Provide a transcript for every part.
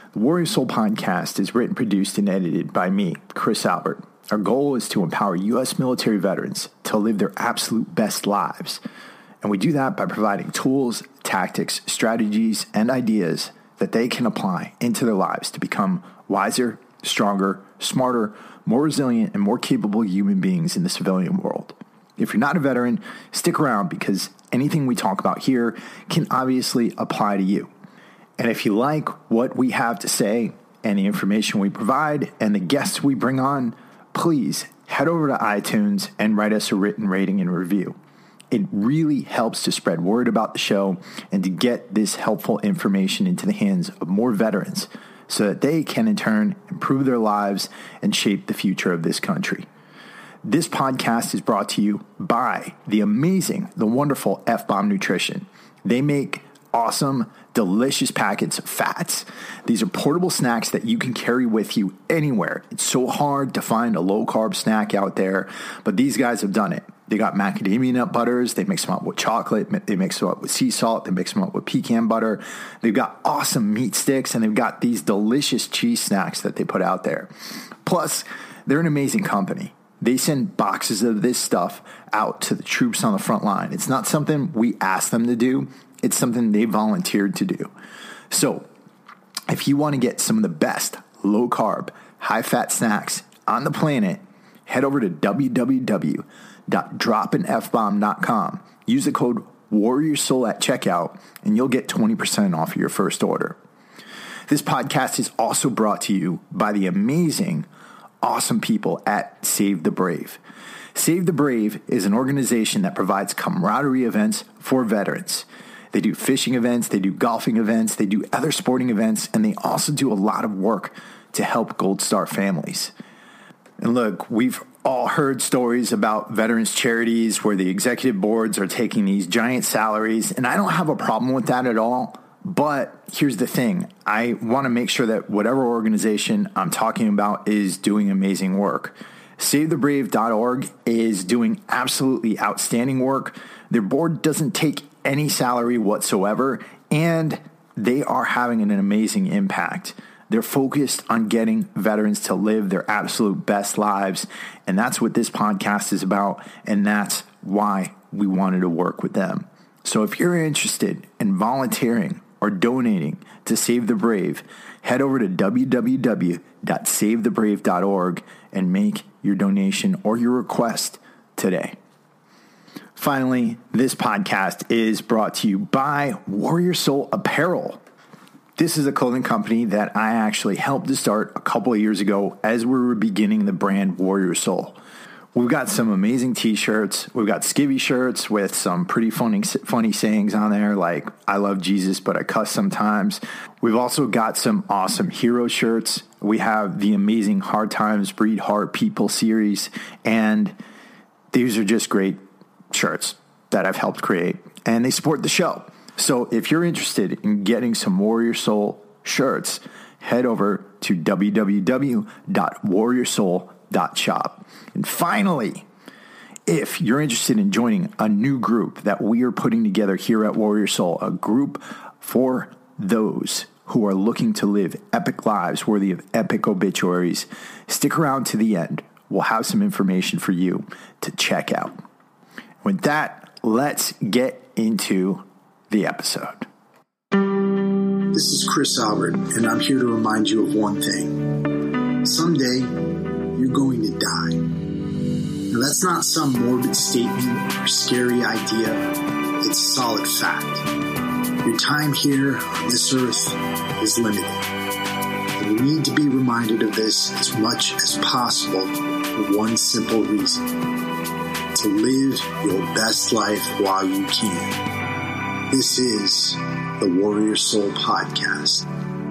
The Warrior Soul podcast is written, produced, and edited by me, Chris Albert. Our goal is to empower U.S. military veterans to live their absolute best lives. And we do that by providing tools, tactics, strategies, and ideas that they can apply into their lives to become wiser, stronger, smarter, more resilient, and more capable human beings in the civilian world. If you're not a veteran, stick around because anything we talk about here can obviously apply to you. And if you like what we have to say and the information we provide and the guests we bring on, please head over to iTunes and write us a written rating and review. It really helps to spread word about the show and to get this helpful information into the hands of more veterans so that they can in turn improve their lives and shape the future of this country. This podcast is brought to you by the wonderful F-Bomb Nutrition. They make awesome, delicious packets of fats. These are portable snacks that you can carry with you anywhere. It's so hard to find a low-carb snack out there, but these guys have done it. They got macadamia nut butters. They mix them up with chocolate. They mix them up with sea salt. They mix them up with pecan butter. They've got awesome meat sticks, and they've got these delicious cheese snacks that they put out there. Plus, they're an amazing company. They send boxes of this stuff out to the troops on the front line. It's not something we ask them to do. It's something they volunteered to do. So if you want to get some of the best low-carb, high-fat snacks on the planet, head over to www.dropinfbomb.com. Use the code WarriorSoul at checkout, and you'll get 20% off your first order. This podcast is also brought to you by the amazing, awesome people at Save the Brave. Save the Brave is an organization that provides camaraderie events for veterans. They do fishing events, they do golfing events, they do other sporting events, and they also do a lot of work to help Gold Star families. And look, we've all heard stories about veterans charities where the executive boards are taking these giant salaries, and I don't have a problem with that at all. But here's the thing. I want to make sure that whatever organization I'm talking about is doing amazing work. SaveTheBrave.org is doing absolutely outstanding work. Their board doesn't take any salary whatsoever, and they are having an amazing impact. They're focused on getting veterans to live their absolute best lives, and that's what this podcast is about, and that's why we wanted to work with them. So if you're interested in volunteering or donating to Save the Brave, head over to www.savethebrave.org and make your donation or your request today. Finally, this podcast is brought to you by Warrior Soul Apparel. This is a clothing company that I actually helped to start a couple of years ago as we were beginning the brand Warrior Soul. We've got some amazing t-shirts. We've got skivvy shirts with some pretty funny sayings on there, like, I love Jesus, but I cuss sometimes. We've also got some awesome hero shirts. We have the amazing Hard Times Breed Heart People series, and these are just great shirts that I've helped create, and they support the show. So if you're interested in getting some Warrior Soul shirts, head over to www.warriorsoul.shop. And finally, if you're interested in joining a new group that we are putting together here at Warrior Soul, a group for those who are looking to live epic lives worthy of epic obituaries, stick around to the end. We'll have some information for you to check out. With that, let's get into the episode. This is Chris Albert, and I'm here to remind you of one thing. Someday, you're going to die. Now, that's not some morbid statement or scary idea. It's solid fact. Your time here on this earth is limited. And you need to be reminded of this as much as possible for one simple reason: to live your best life while you can. This is the Warrior Soul Podcast.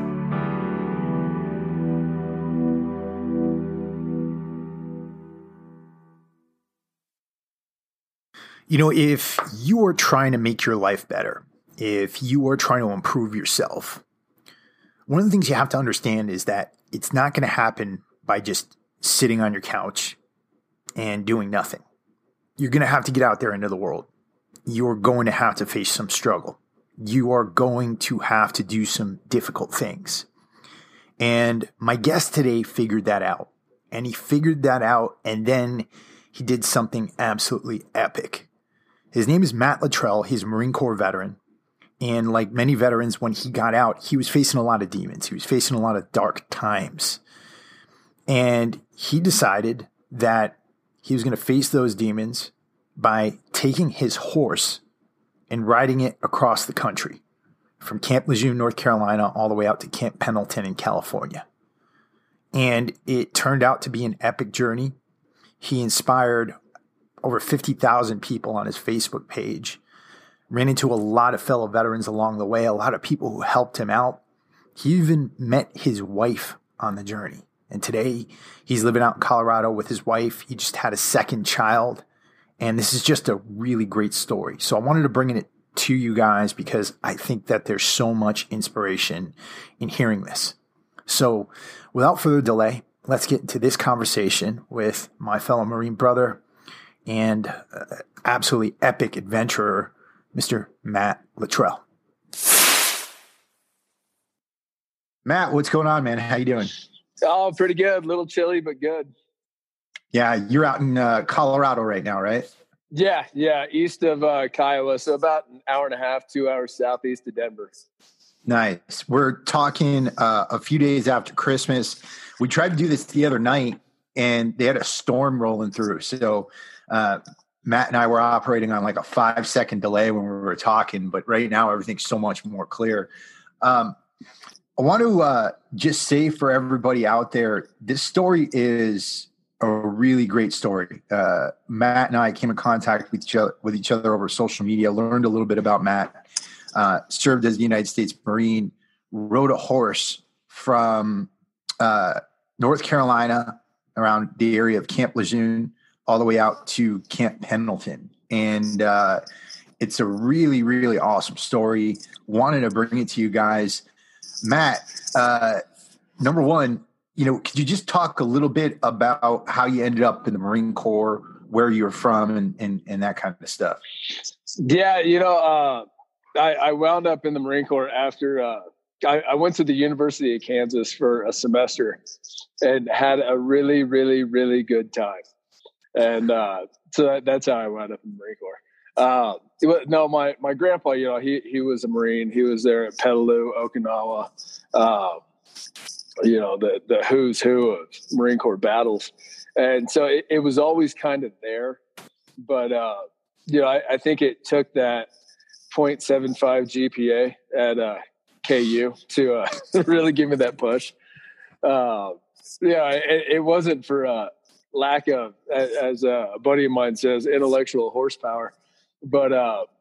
You know, if you are trying to make your life better, if you are trying to improve yourself, one of the things you have to understand is that it's not going to happen by just sitting on your couch and doing nothing. You're going to have to get out there into the world. You're going to have to face some struggle. You are going to have to do some difficult things. And my guest today figured that out. And he figured that out, and then he did something absolutely epic. His name is Matt Luttrell. He's a Marine Corps veteran. And like many veterans, when he got out, he was facing a lot of demons. He was facing a lot of dark times. And he decided that he was going to face those demons by taking his horse and riding it across the country from Camp Lejeune, North Carolina, all the way out to Camp Pendleton in California. And it turned out to be an epic journey. He inspired over 50,000 people on his Facebook page, ran into a lot of fellow veterans along the way, a lot of people who helped him out. He even met his wife on the journey. And today he's living out in Colorado with his wife. He just had a second child. And this is just a really great story. So I wanted to bring it to you guys because I think that there's so much inspiration in hearing this. So without further delay, let's get into this conversation with my fellow Marine brother and absolutely epic adventurer, Mr. Matt Luttrell. Matt, what's going on, man? How you doing? Oh, pretty good. A little chilly, but good. Yeah, you're out in Colorado right now, right? Yeah, east of Kiowa, so about an hour and a half, 2 hours southeast of Denver. Nice. We're talking a few days after Christmas. We tried to do this the other night, and they had a storm rolling through. So Matt and I were operating on like a 5-second delay when we were talking, but right now everything's so much more clear. I want to just say for everybody out there, this story is a really great story. Matt and I came in contact with each other over social media, learned a little bit about Matt. Served as the United States Marine, rode a horse from North Carolina around the area of Camp Lejeune all the way out to Camp Pendleton. And it's a really, really awesome story. Wanted to bring it to you guys. Matt, number one, could you just talk a little bit about how you ended up in the Marine Corps, where you were from and that kind of stuff? Yeah, I wound up in the Marine Corps after I went to the University of Kansas for a semester and had a really, really, really good time. And so that's how I wound up in the Marine Corps. No, my grandpa, he was a Marine. He was there at Petaluma, Okinawa, the who's who of Marine Corps battles. And so it was always kind of there. But, I think it took that 0.75 GPA at KU to really give me that push. It wasn't for lack of, as a buddy of mine says, intellectual horsepower, but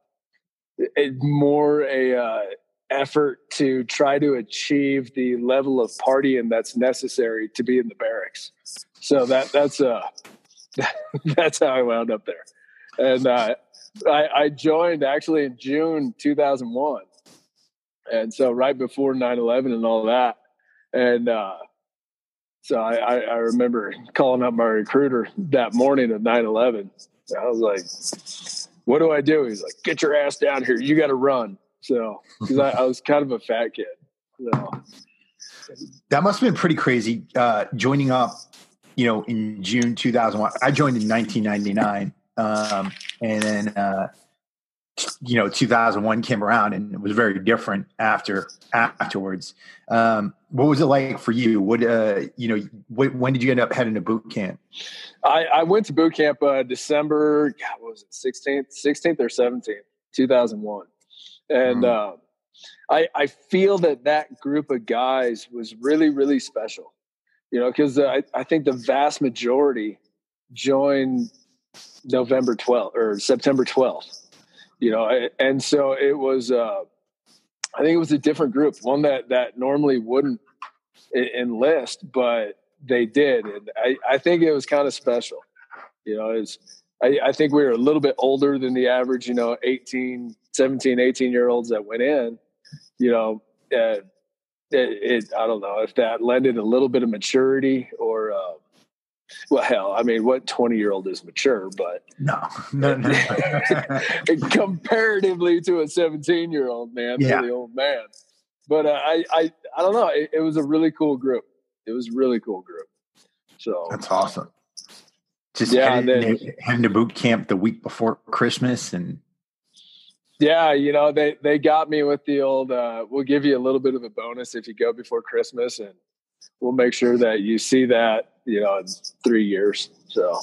more a effort to try to achieve the level of partying that's necessary to be in the barracks. So that's how I wound up there. And I joined actually in June 2001. And so right before 9/11 and all that. And so I remember calling up my recruiter that morning of 9/11. I was like, what do I do? He's like, get your ass down here. You got to run. So, because I was kind of a fat kid. So. That must have been pretty crazy joining up, in June 2001. I joined in 1999. And then, 2001 came around and it was very different afterwards. What was it like for you? When did you end up heading to boot camp? I went to boot camp December, what was it, 16th or 17th, 2001. And I feel that group of guys was really, really special, because I think the vast majority joined November 12th or September 12th, and so it was, I think it was a different group, one that normally wouldn't enlist, but they did. And I think it was kind of special, I think we were a little bit older than the average, 17, 18-year-olds that went in, I don't know if that lended a little bit of maturity or, well, hell, I mean, what 20-year-old is mature, but no. Comparatively to a 17-year-old, man, yeah. to the old man. But I don't know. It was a really cool group. It was a really cool group. So that's awesome. Just heading to boot camp the week before Christmas, and yeah, you know, they got me with the old. We'll give you a little bit of a bonus if you go before Christmas, and we'll make sure that you see that, you know, in 3 years. So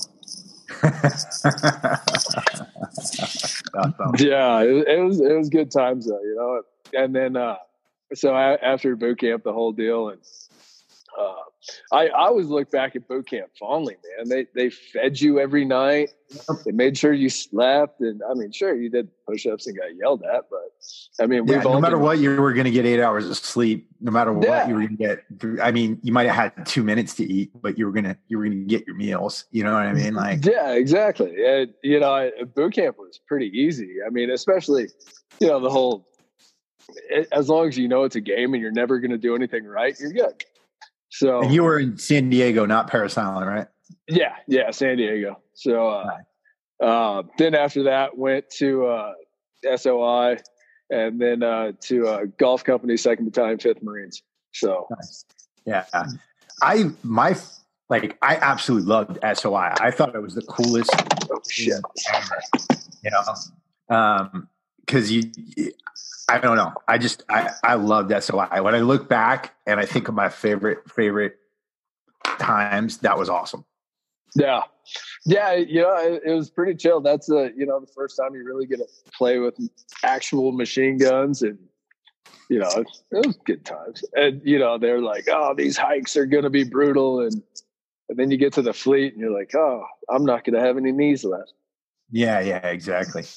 yeah, it was good times though, you know. And then so after boot camp, the whole deal, and I always look back at boot camp fondly, man. They fed you every night. They made sure you slept, and I mean, sure, you did push-ups and got yelled at, but I mean, no matter what, you were going to get 8 hours of sleep. No matter what, you were going to get. I mean, you might have had 2 minutes to eat, but you were going to get your meals. You know what I mean? Like, yeah, exactly. And you know, boot camp was pretty easy. I mean, especially, you know, the whole. As long as you know it's a game and you're never going to do anything right, you're good. So, and you were in San Diego, not Parris Island, right? Yeah, San Diego. So then after that, went to SOI, and then to Golf Company, 2nd Battalion, 5th Marines. So nice. Yeah, I absolutely loved SOI. I thought it was the coolest. Oh shit! You know, because I don't know. I loved SOI. When I look back and I think of my favorite times, that was awesome. Yeah. You know, it was pretty chill. That's you know, the first time you really get to play with actual machine guns, and you know, it was good times. And you know, they're like, oh, these hikes are going to be brutal, and then you get to the fleet, and you're like, oh, I'm not going to have any knees left. Yeah, exactly.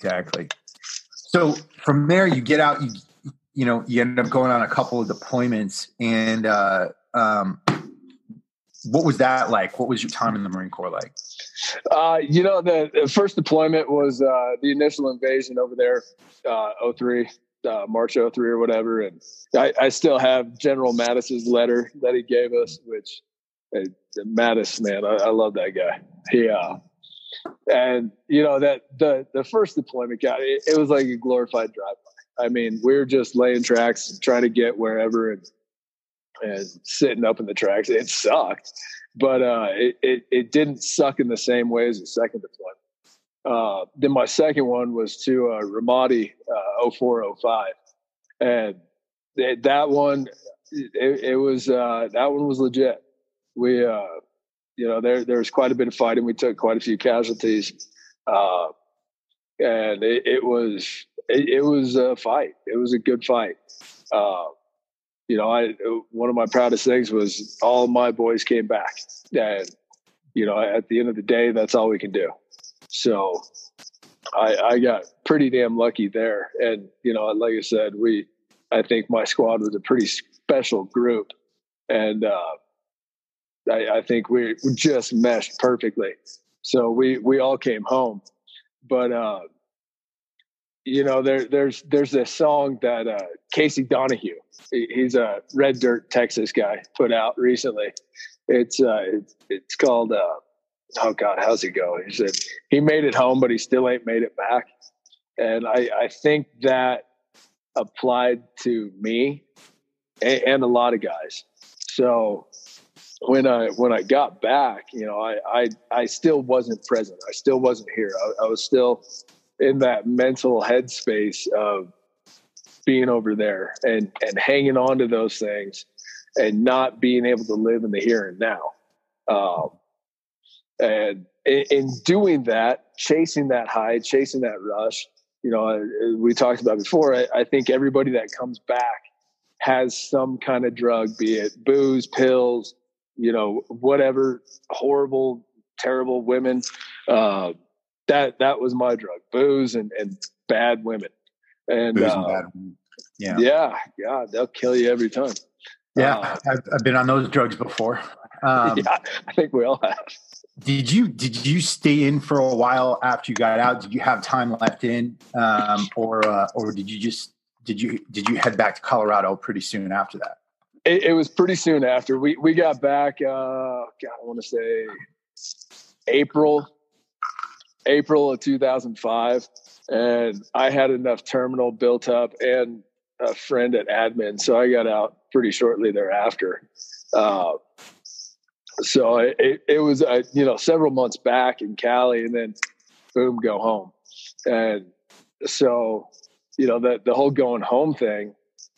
So from there, you get out. You end up going on a couple of deployments, and what was that like? What was your time in the Marine Corps like? You know, the first deployment was the initial invasion over there, 03, March 03 or whatever, and I still have General Mattis's letter that he gave us, which Mattis, man, I love that guy. And you know, that the first deployment guy, it was like a glorified drive-by. I mean, we were just laying tracks, trying to get wherever, and sitting up in the tracks. It sucked, but it didn't suck in the same way as the second deployment. Then my second one was to Ramadi, 0405, and that one, it was that one was legit. We you know, there was quite a bit of fighting. We took quite a few casualties, and it was a fight. It was a good fight. You know, one of my proudest things was all my boys came back, and you know, at the end of the day, that's all we can do. So I got pretty damn lucky there, and you know, like I said, I think my squad was a pretty special group, and I think we just meshed perfectly. So we all came home, but you know, there's this song that Casey Donahue, he's a Red Dirt, Texas guy, put out recently. It's called oh God, how's it go? He said he made it home, but he still ain't made it back. And I think that applied to me and a lot of guys. So when I got back, you know, I still wasn't present. I still wasn't here. I was still in that mental headspace of being over there and hanging on to those things and not being able to live in the here and now. And in doing that, chasing that high, chasing that rush, you know, we talked about before, I think everybody that comes back has some kind of drug, be it booze, pills, you know, whatever, horrible, terrible women. That was my drug, booze and bad women. And, booze and bad women. Yeah, they'll kill you every time. Yeah, I've been on those drugs before. Yeah, I think we all have. Did you stay in for a while after you got out? Did you have time left in, or did you head back to Colorado pretty soon after that? It was pretty soon after we got back. God, I want to say April of 2005, and I had enough terminal built up and a friend at admin, so I got out pretty shortly thereafter. So it was, several months back in Cali, and then boom, go home. And so, the whole going home thing,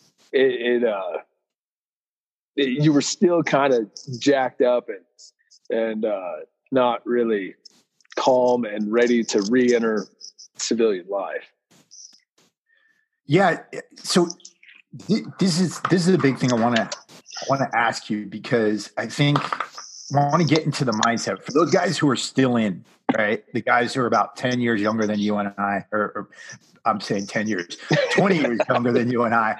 you were still kind of jacked up and not really calm and ready to re-enter civilian life. Yeah. So this is a big thing I want to ask you, because I think I want to get into the mindset for those guys who are still in, right? The guys who are about 10 years younger than you and I, or I'm saying 10 years, 20 years younger than you and I.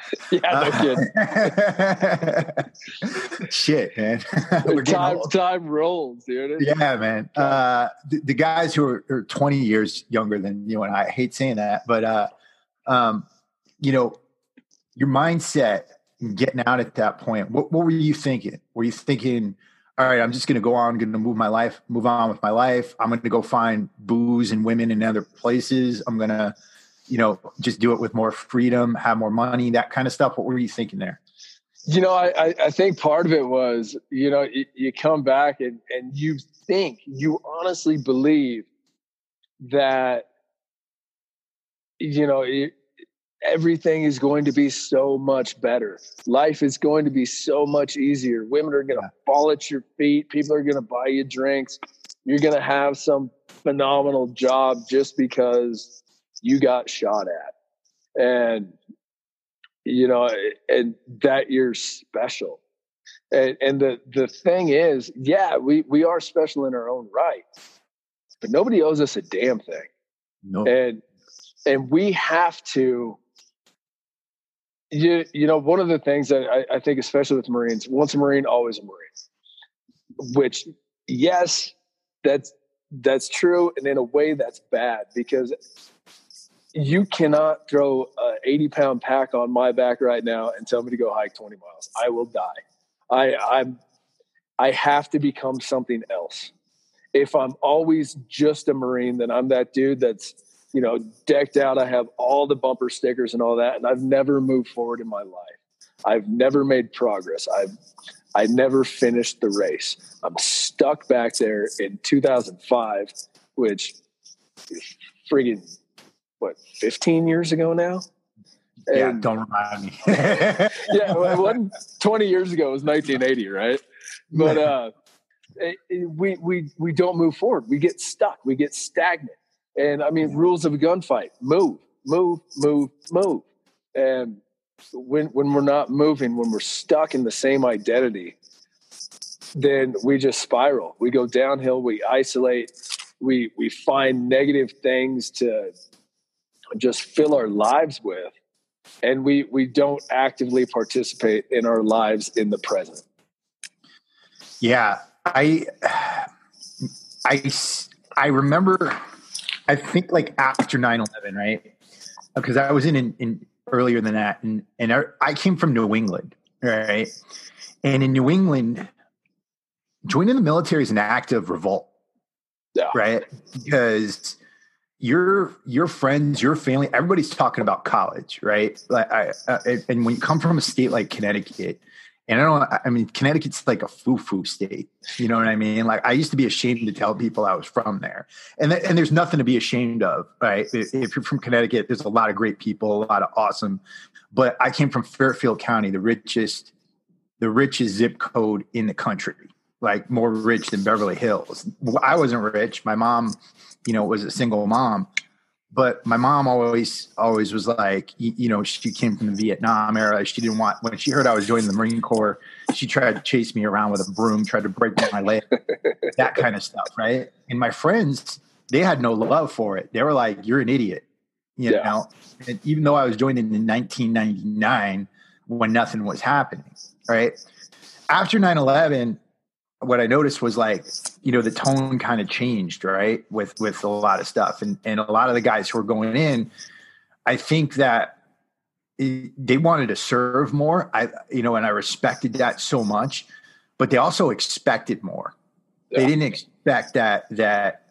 Yeah, no kidding. Shit, man. Time rolls, dude. Yeah, man. The guys who are 20 years younger than you and I hate saying that, but, your mindset getting out at that point, what were you thinking? Were you thinking, all right, I'm just going to go on, going to move on with my life. I'm going to go find booze and women in other places. I'm going to, just do it with more freedom, have more money, that kind of stuff. What were you thinking there? I think part of it was, you come back and you honestly believe that, everything is going to be so much better. Life is going to be so much easier. Women are going to fall at your feet. People are going to buy you drinks. You're going to have some phenomenal job just because you got shot at. And, and that you're special. And the thing is, we are special in our own right, but nobody owes us a damn thing. No. And we have to, one of the things that I think, especially with Marines, once a Marine, always a Marine, which, yes, that's true. And in a way that's bad, because you cannot throw an 80-pound pack on my back right now and tell me to go hike 20 miles. I will die. I have to become something else. If I'm always just a Marine, then I'm that dude that's, decked out. I have all the bumper stickers and all that, and I've never moved forward in my life. I've never made progress. I never finished the race. I'm stuck back there in 2005, which is friggin' 15 years ago now? Yeah, don't remind me. Yeah, it wasn't 20 years ago. It was 1980, right? But we don't move forward. We get stuck. We get stagnant. And I mean, rules of a gunfight: move. And when we're not moving, when we're stuck in the same identity, then we just spiral. We go downhill. We isolate. We find negative things to just fill our lives with, and we don't actively participate in our lives in the present. Yeah, I remember. I think like after 9/11, right? Because I was in earlier than that, and I came from New England, right? And in New England, joining the military is an act of revolt, right? Because your friends, your family, everybody's talking about college, right? Like and when you come from a state like Connecticut, and Connecticut's like a foo-foo state. You know what I mean? Like, I used to be ashamed to tell people I was from there. And there's nothing to be ashamed of, right? If you're from Connecticut, there's a lot of great people, a lot of awesome. But I came from Fairfield County, the richest zip code in the country, like more rich than Beverly Hills. I wasn't rich. My mom, was a single mom. But my mom always was like, she came from the Vietnam era. She didn't want, when she heard I was joining the Marine Corps, she tried to chase me around with a broom, tried to break my leg, that kind of stuff, right? And my friends, they had no love for it. They were like, you're an idiot, you know? And even though I was joining in 1999 when nothing was happening, right? After 9/11, what I noticed was like, the tone kind of changed, right? With a lot of stuff. And a lot of the guys who were going in, I think that they wanted to serve more. And I respected that so much, but they also expected more. Yeah. They didn't expect that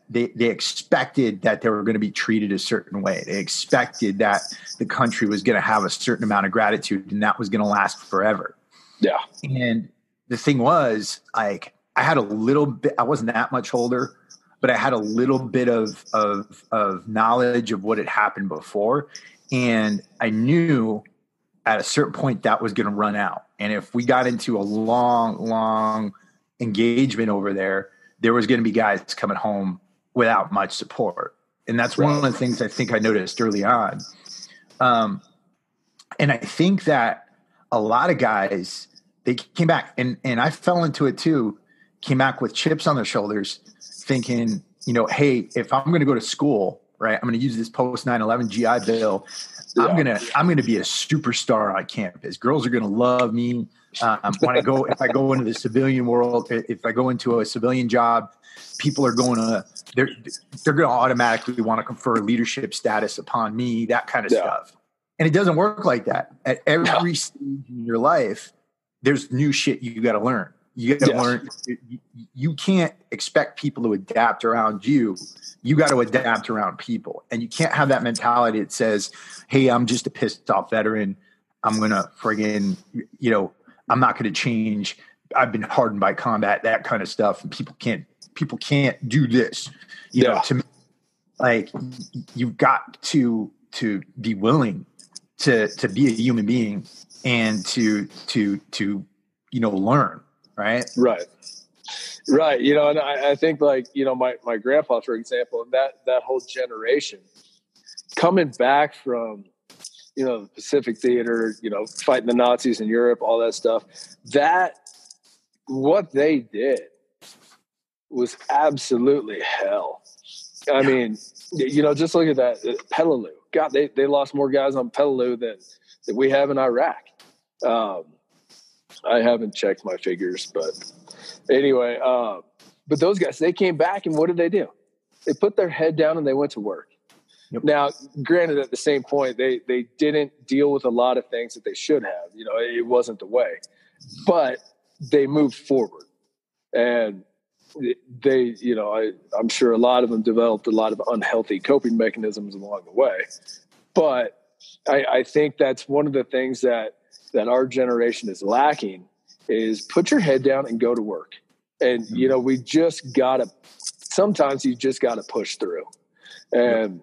they expected that they were going to be treated a certain way. They expected that the country was going to have a certain amount of gratitude and that was going to last forever. Yeah. And the thing was, like, I had a little bit, I wasn't that much older, but I had a little bit of knowledge of what had happened before. And I knew at a certain point that was going to run out. And if we got into a long engagement over there, there was going to be guys coming home without much support. And that's one of the things I think I noticed early on. And I think that a lot of guys, they came back, and I fell into it too, came back with chips on their shoulders thinking, you know, hey, if I'm going to go to school, right, I'm going to use this post 9/11 GI Bill. I'm going to be a superstar on campus. Girls are going to love me. When if I go into the civilian world, if I go into a civilian job, people are they're going to automatically want to confer leadership status upon me, that kind of stuff. And it doesn't work like that. At every stage in your life, there's new shit you got to learn. You got to learn. You can't expect people to adapt around you. You got to adapt around people. And you can't have that mentality that says, hey, I'm just a pissed off veteran. I'm going to friggin', you know, I'm not going to change. I've been hardened by combat, that kind of stuff. And people can't do this. You know, to me, like, you've got to be willing to be a human being and to you know, learn. Right. You know, and I think, like, you know, my grandpa, for example, that whole generation coming back from, you know, the Pacific Theater, you know, fighting the Nazis in Europe, all that stuff, that what they did was absolutely hell. I mean, you know, just look at that Peleliu. God, they lost more guys on Peleliu than we have in Iraq. I haven't checked my figures, but anyway, but those guys, they came back, and what did they do? They put their head down and they went to work. Yep. Now, granted, at the same point, they didn't deal with a lot of things that they should have. You know, it wasn't the way, but they moved forward, and they, you know, I'm sure a lot of them developed a lot of unhealthy coping mechanisms along the way. But I think that's one of the things that our generation is lacking, is put your head down and go to work. And, you know, sometimes you just got to push through. And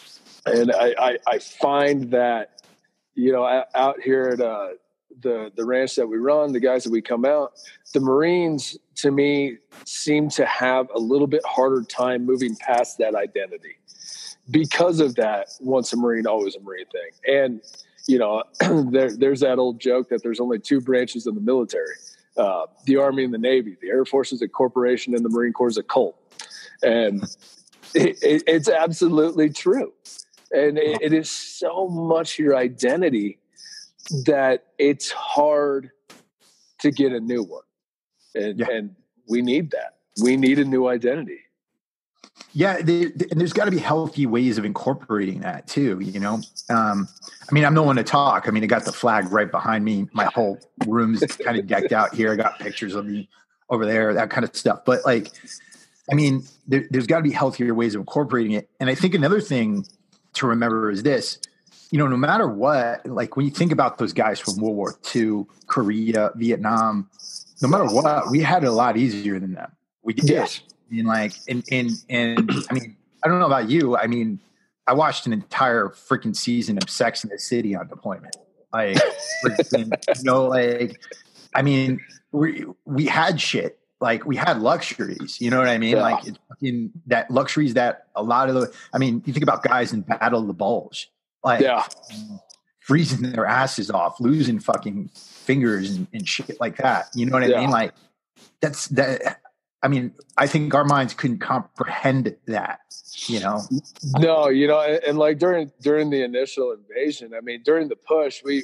I find that, you know, out here at the ranch that we run, the guys that we come out, the Marines, to me, seem to have a little bit harder time moving past that identity because of that once a Marine, always a Marine thing. And, you know, there's that old joke that there's only two branches of the military, the Army and the Navy. The Air Force is a corporation and the Marine Corps is a cult. And it's absolutely true. And it is so much your identity that it's hard to get a new one. And we need that. We need a new identity. Yeah, and there's got to be healthy ways of incorporating that too, you know? I mean, I'm no one to talk. I mean, I got the flag right behind me. My whole room's kind of decked out here. I got pictures of me over there, that kind of stuff. But, like, I mean, there's got to be healthier ways of incorporating it. And I think another thing to remember is this, you know, no matter what, like, when you think about those guys from World War II, Korea, Vietnam, no matter what, we had it a lot easier than them. We did. Yes. I mean, like, and I mean, I don't know about you. I mean, I watched an entire freaking season of Sex and the City on deployment. Like, freaking, you know, like, I mean, we had shit. Like, we had luxuries. You know what I mean? Yeah. Like, it's fucking that luxuries that a lot of the. I mean, you think about guys in Battle of the Bulge, like, freezing their asses off, losing fucking fingers and shit like that. You know what I mean? Like, that's that. I mean, I think our minds couldn't comprehend that, you know? No, you know, and like during the initial invasion, I mean, during the push, we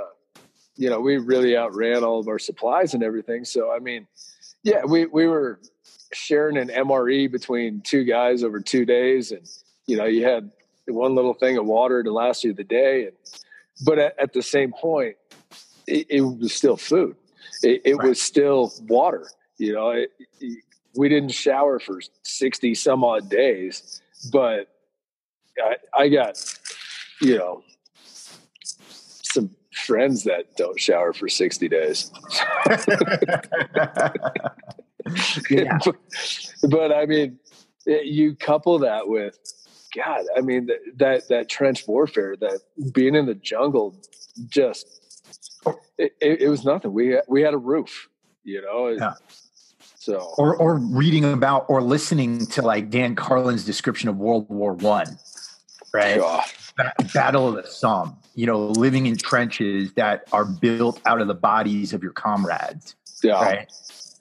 you know, we really outran all of our supplies and everything. So, I mean, yeah, we were sharing an MRE between two guys over 2 days. And, you know, you had one little thing of water to last you the day. But at the same point, it was still food. It was still water. You know, we didn't shower for 60 some odd days, but I got, some friends that don't shower for 60 days. Yeah. But I mean, you couple that with, God, I mean, that trench warfare, that being in the jungle, just, it was nothing. We had a roof, Yeah. So, or reading about or listening to like Dan Carlin's description of World War I, right? God. Battle of the Somme, living in trenches that are built out of the bodies of your comrades. Yeah. Right.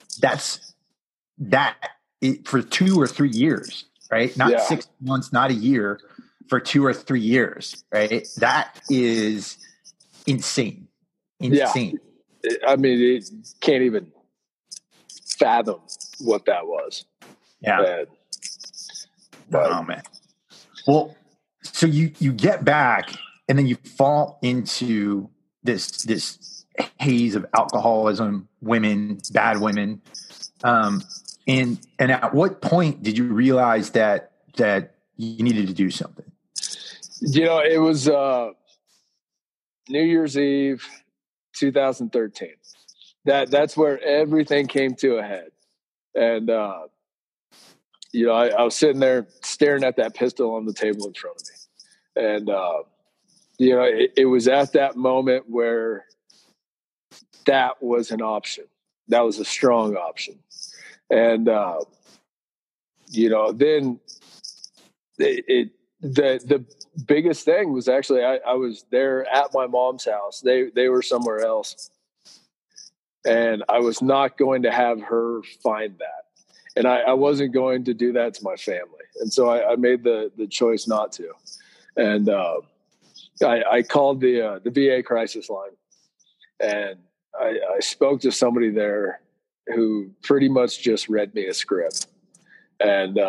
For 2 or 3 years, right? Not 6 months, not a year, for 2 or 3 years, right? That is insane. Insane. Yeah. I mean, it can't even fathom what that was. Yeah. Oh man. Well, so you get back and then you fall into this haze of alcoholism, women, bad women. And at what point did you realize that you needed to do something? It was New Year's Eve, 2013. That's where everything came to a head. And I was sitting there staring at that pistol on the table in front of me. And it was at that moment where that was an option. That was a strong option. And then the biggest thing was actually I was there at my mom's house. They were somewhere else, and I was not going to have her find that, and I wasn't going to do that to my family. And so I made the choice not to. And I called the VA crisis line, and I spoke to somebody there who pretty much just read me a script, and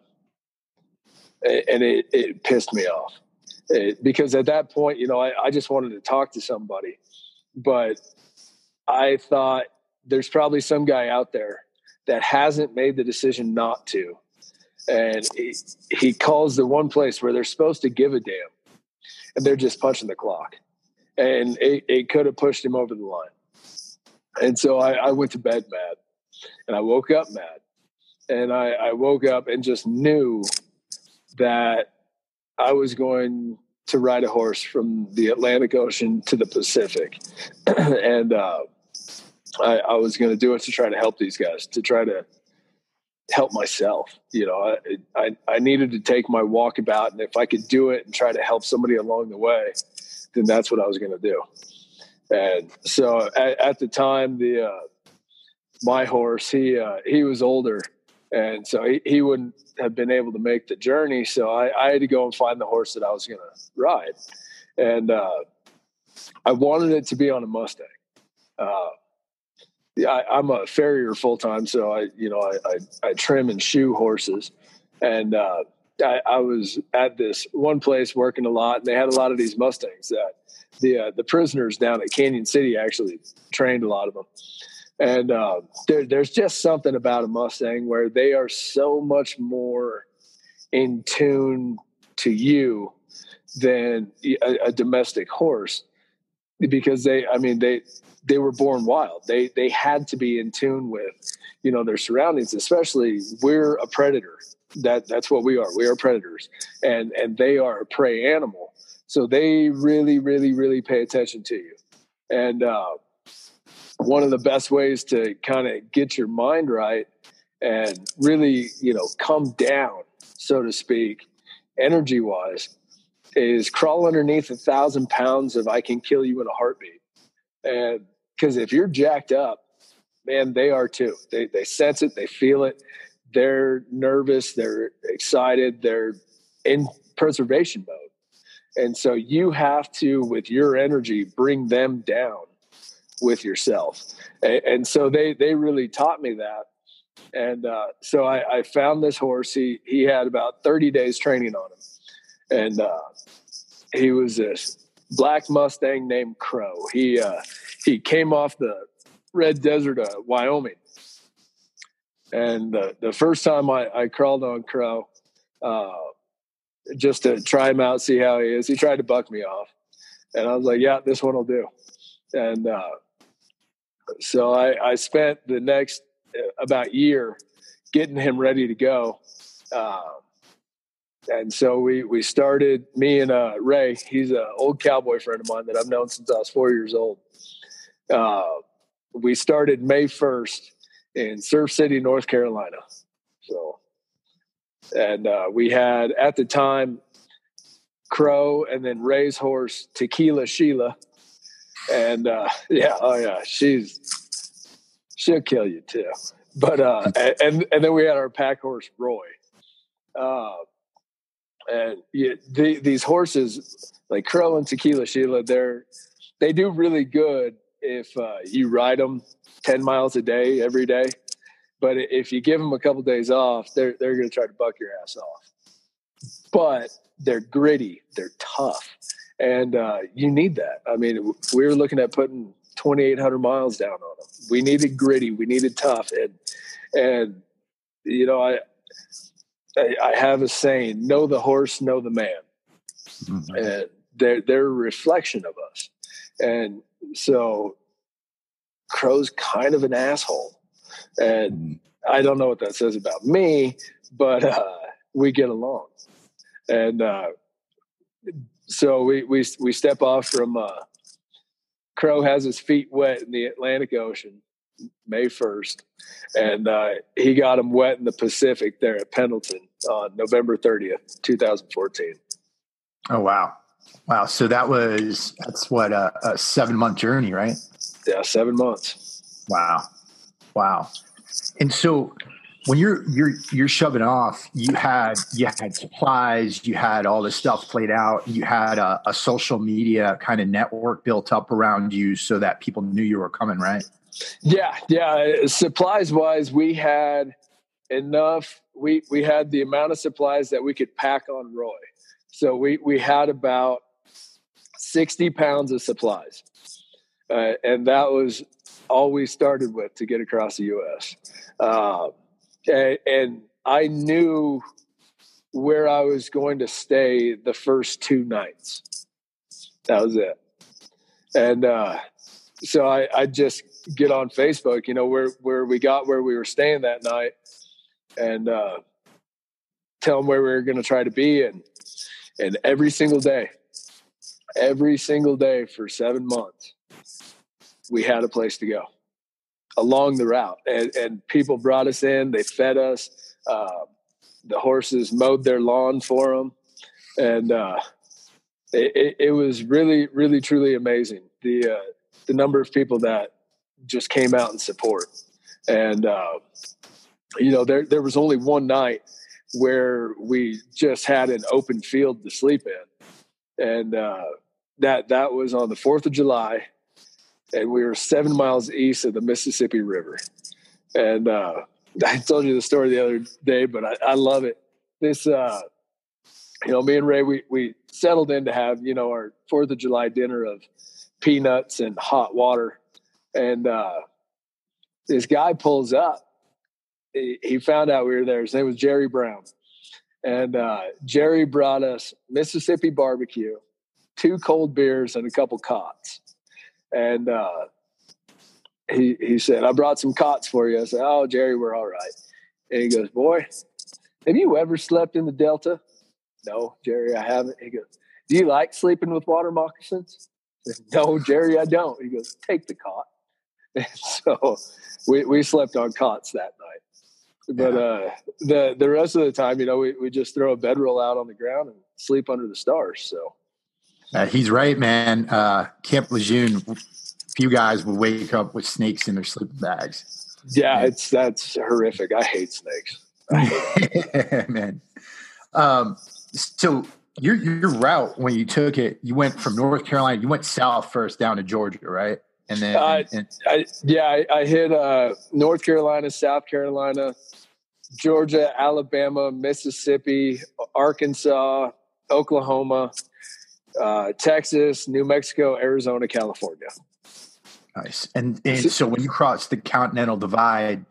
it pissed me off because at that point, I just wanted to talk to somebody, but I thought there's probably some guy out there that hasn't made the decision not to, and he calls the one place where they're supposed to give a damn, and they're just punching the clock, and it could have pushed him over the line. And so I went to bed mad, and I woke up mad, and I woke up and just knew that I was going to ride a horse from the Atlantic Ocean to the Pacific. And I was going to do it to try to help these guys, to try to help myself. I needed to take my walkabout, and if I could do it and try to help somebody along the way, then that's what I was going to do. And so at the time, my horse, he was older, and so he wouldn't have been able to make the journey. So I had to go and find the horse that I was going to ride. And I wanted it to be on a Mustang. I'm a farrier full time, so I trim and shoe horses. And I was at this one place working a lot, and they had a lot of these Mustangs that the prisoners down at Canyon City actually trained a lot of them. And there's just something about a Mustang where they are so much more in tune to you than a domestic horse, because they were born wild. They had to be in tune with, their surroundings, especially we're a predator. That's what we are. We are predators, and they are a prey animal. So they really, really, really pay attention to you. And one of the best ways to kind of get your mind right and really, come down, so to speak, energy wise, is crawl underneath 1,000 pounds of I can kill you in a heartbeat. And because if you're jacked up, man, they are too. They sense it. They feel it. They're nervous. They're excited. They're in preservation mode. And so you have to, with your energy, bring them down with yourself. And so they really taught me that. And so I found this horse. He had about 30 days training on him. And he was this black Mustang named Crow. He came off the Red Desert of Wyoming. And the first time I crawled on Crow, just to try him out, see how he is, he tried to buck me off. And I was like, yeah, this one will do. And so I spent the next about year getting him ready to go. And so we started, me and Ray, he's an old cowboy friend of mine that I've known since I was 4 years old. We started May 1st in Surf City, North Carolina. So, and we had at the time Crow and then Ray's horse, Tequila Sheila. And she'll kill you too. But and then we had our pack horse Roy. And these horses like Crow and Tequila Sheila, they do really good if you ride them 10 miles a day every day. But if you give them a couple days off, they're going to try to buck your ass off. But they're gritty, they're tough, and you need that. I mean, we were looking at putting 2,800 miles down on them. We needed gritty, we needed tough, and you know, I have a saying: know the horse, know the man. Mm-hmm. And they're a reflection of us. And so Crow's kind of an asshole, and I don't know what that says about me, but we get along. And so we step off from Crow has his feet wet in the Atlantic Ocean May 1st, and he got them wet in the Pacific there at Pendleton on November 30th, 2014. Oh, wow. So that's what, a 7-month journey, right? Yeah, 7 months. Wow. And so when you're shoving off, you had supplies, you had all this stuff played out, you had a social media kind of network built up around you so that people knew you were coming, right? Yeah. Supplies wise, we had enough. We had the amount of supplies that we could pack on Roy. So we had about 60 pounds of supplies. And that was all we started with to get across the U.S. And I knew where I was going to stay the first 2 nights. That was it. And so I just get on Facebook, you know, where we were staying that night, and tell them where we were going to try to be. And every single day for 7 months, we had a place to go along the route. And people brought us in, they fed us, the horses mowed their lawn for them. And it was really, really, truly amazing. The number of people that just came out and support. And, you know, there was only one night where we just had an open field to sleep in. And that was on the 4th of July. And we were 7 miles east of the Mississippi River. And I told you the story the other day, but I love it. This, you know, me and Ray, we settled in to have, you know, our 4th of July dinner of peanuts and hot water. And this guy pulls up. He found out we were there. His name was Jerry Brown. And Jerry brought us Mississippi barbecue, 2 cold beers, and a couple cots. And he said, I brought some cots for you. I said, oh, Jerry, we're all right. And he goes, boy, have you ever slept in the Delta? No, Jerry, I haven't. He goes, do you like sleeping with water moccasins? I said, no, Jerry, I don't. He goes, take the cot. And so we slept on cots that night. But the rest of the time, you know, we just throw a bedroll out on the ground and sleep under the stars. So. He's right, man. Camp Lejeune, few guys will wake up with snakes in their sleeping bags. Yeah, that's horrific. I hate snakes. Man. So your route, when you took it, you went from North Carolina, you went south first down to Georgia, right? And then I hit North Carolina, South Carolina, Georgia, Alabama, Mississippi, Arkansas, Oklahoma, Texas, New Mexico, Arizona, California. Nice. And so when you crossed the Continental Divide,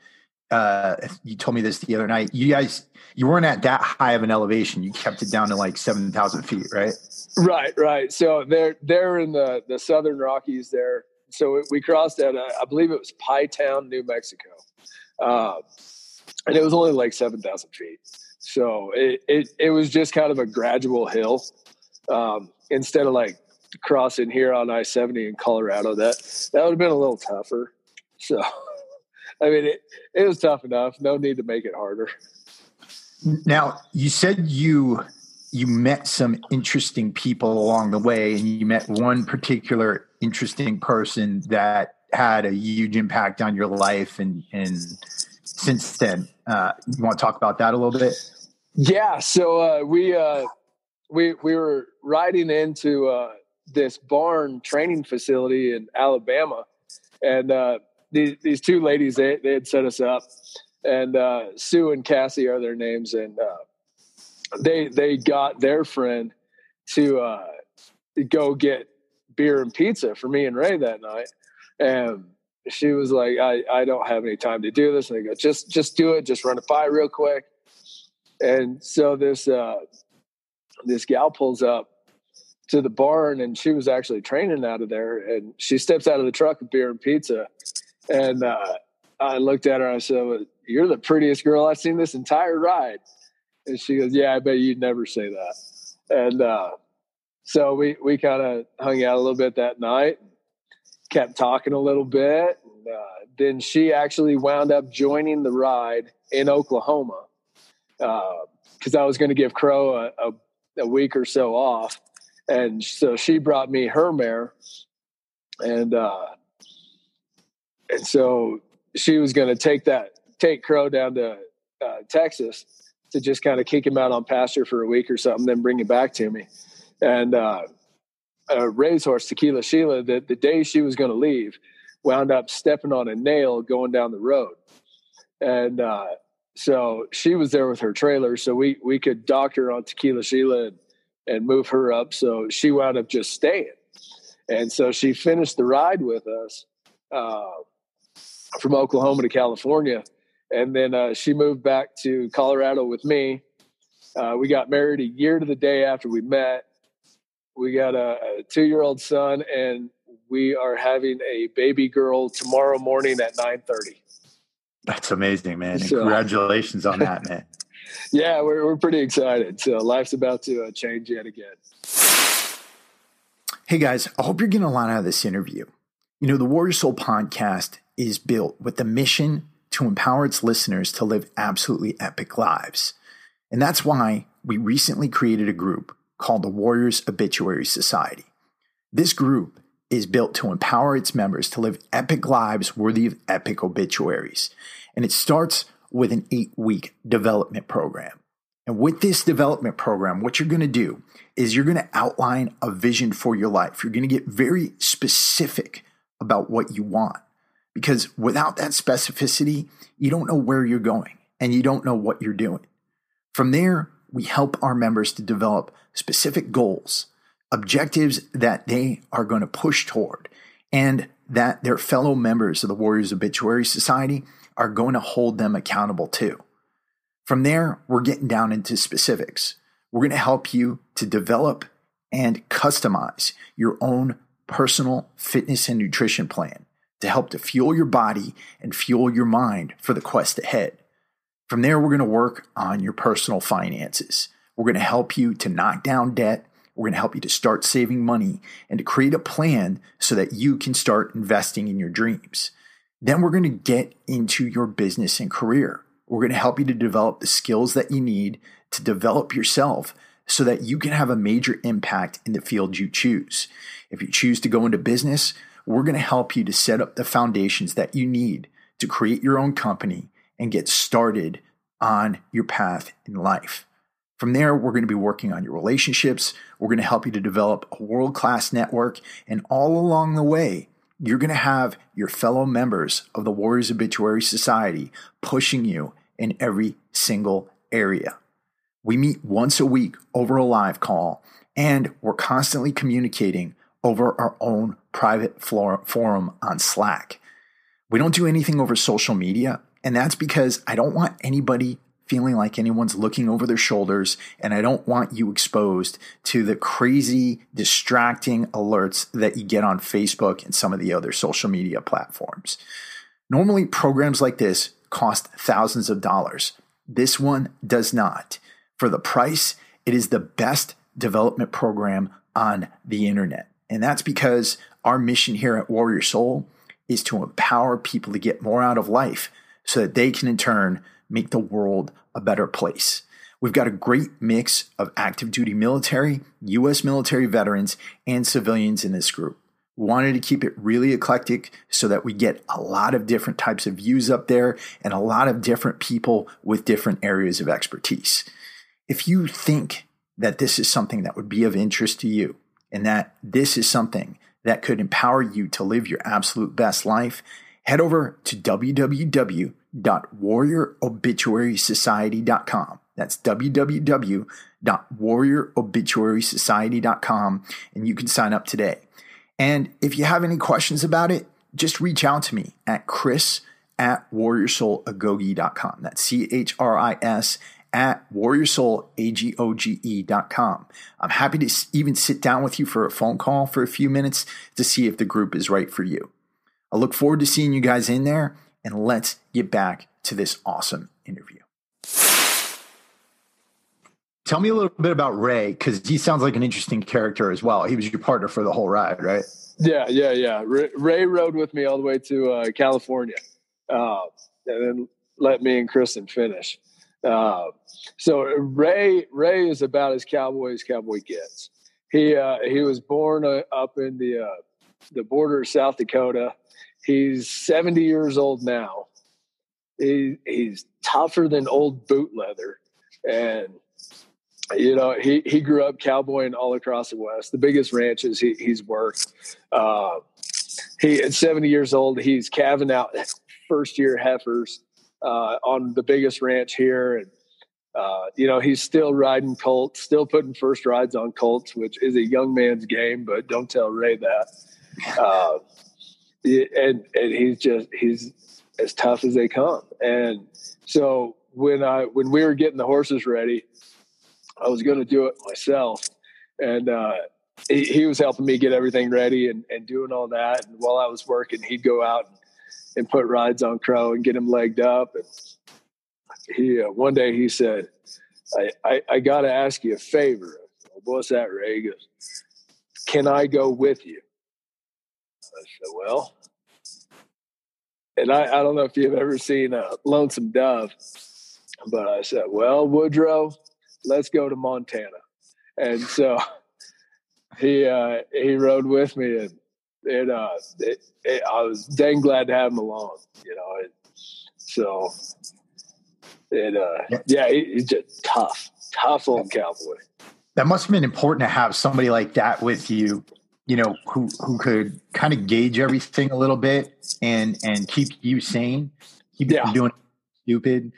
you told me this the other night. You weren't at that high of an elevation. You kept it down to like 7,000 feet, right? Right. So they're in the Southern Rockies there. So we crossed at, I believe it was Pie Town, New Mexico. And it was only like 7,000 feet. So it was just kind of a gradual hill. Instead of like crossing here on I-70 in Colorado, that would have been a little tougher. So, I mean, it was tough enough. No need to make it harder. Now, you said you met some interesting people along the way, and you met one particular interesting person that had a huge impact on your life. And since then, you want to talk about that a little bit? Yeah. So we were riding into this barn training facility in Alabama, and these two ladies, they had set us up, and Sue and Cassie are their names, and they got their friend to go get beer and pizza for me and Ray that night. And she was like, I don't have any time to do this. And they go, just do it. Just run it by real quick. And so this gal pulls up to the barn, and she was actually training out of there. And she steps out of the truck with beer and pizza. And I looked at her and I said, well, you're the prettiest girl I've seen this entire ride. And she goes, yeah, I bet you'd never say that. And so we kind of hung out a little bit that night, kept talking a little bit. And, then she actually wound up joining the ride in Oklahoma, because I was going to give Crow a week or so off. And so she brought me her mare. And so she was going to take Crow down to Texas to just kind of kick him out on pasture for a week or something, then bring him back to me. And Ray's horse, Tequila Sheila, the day she was going to leave, wound up stepping on a nail going down the road. And so she was there with her trailer, so we could dock her on Tequila Sheila and move her up. So she wound up just staying. And so she finished the ride with us from Oklahoma to California. And then she moved back to Colorado with me. We got married a year to the day after we met. We got a 2-year-old son, and we are having a baby girl tomorrow morning at 9:30. That's amazing, man. So, congratulations on that, man. Yeah, we're pretty excited. So life's about to change yet again. Hey, guys, I hope you're getting a lot out of this interview. You know, the Warrior Soul podcast is built with the mission to empower its listeners to live absolutely epic lives. And that's why we recently created a group called the Warriors Obituary Society. This group is built to empower its members to live epic lives worthy of epic obituaries. And it starts with an 8-week development program. And with this development program, what you're going to do is you're going to outline a vision for your life. You're going to get very specific about what you want. Because without that specificity, you don't know where you're going and you don't know what you're doing. From there, we help our members to develop specific goals, objectives that they are going to push toward, and that their fellow members of the Warriors Obituary Society are going to hold them accountable to. From there, we're getting down into specifics. We're going to help you to develop and customize your own personal fitness and nutrition plan to help to fuel your body and fuel your mind for the quest ahead. From there, we're going to work on your personal finances. We're going to help you to knock down debt. We're going to help you to start saving money and to create a plan so that you can start investing in your dreams. Then we're going to get into your business and career. We're going to help you to develop the skills that you need to develop yourself so that you can have a major impact in the field you choose. If you choose to go into business, we're going to help you to set up the foundations that you need to create your own company and get started on your path in life. From there, we're going to be working on your relationships. We're going to help you to develop a world-class network. And all along the way, you're going to have your fellow members of the Warriors Obituary Society pushing you in every single area. We meet once a week over a live call, and we're constantly communicating over our own private forum on Slack. We don't do anything over social media, And that's because I don't want anybody feeling like anyone's looking over their shoulders, and I don't want you exposed to the crazy, distracting alerts that you get on Facebook and some of the other social media platforms. Normally, programs like this cost thousands of dollars. This one does not. For the price, it is the best development program on the internet. And that's because our mission here at Warrior Soul is to empower people to get more out of life so that they can in turn make the world a better place. We've got a great mix of active duty military, U.S. military veterans, and civilians in this group. We wanted to keep it really eclectic so that we get a lot of different types of views up there and a lot of different people with different areas of expertise. If you think that this is something that would be of interest to you and that this is something that could empower you to live your absolute best life, head over to www.warriorobituarysociety.com. That's www.warriorobituarysociety.com, and you can sign up today. And if you have any questions about it, just reach out to me at chris@warriorsoulagoge.com. That's CHRIS @warriorsoulagoge.com. I'm happy to even sit down with you for a phone call for a few minutes to see if the group is right for you. I look forward to seeing you guys in there, and let's get back to this awesome interview. Tell me a little bit about Ray, because he sounds like an interesting character as well. He was your partner for the whole ride, right? Yeah. Ray rode with me all the way to California, and then let me and Kristen finish. So Ray is about as cowboy gets. He was born up in the border of South Dakota. He's 70 years old now. He's tougher than old boot leather, and he grew up cowboying all across the West. The biggest ranches he's worked. He at 70 years old, he's calving out first year heifers on the biggest ranch here, and he's still riding colts, still putting first rides on colts, which is a young man's game. But don't tell Ray that. And he's as tough as they come. And so when we were getting the horses ready, I was going to do it myself, and he was helping me get everything ready and doing all that. And while I was working, he'd go out and put rides on Crow and get him legged up. And he one day he said, I got to ask you a favor. What's that, Ray? He goes, can I go with you? I said, well, and I don't know if you've ever seen Lonesome Dove, but I said, well, Woodrow, let's go to Montana. And so he rode with me, and I was dang glad to have him along, he's just tough old cowboy. That must have been important to have somebody like that with you, who could kind of gauge everything a little bit and keep you sane, keep you from doing stupid.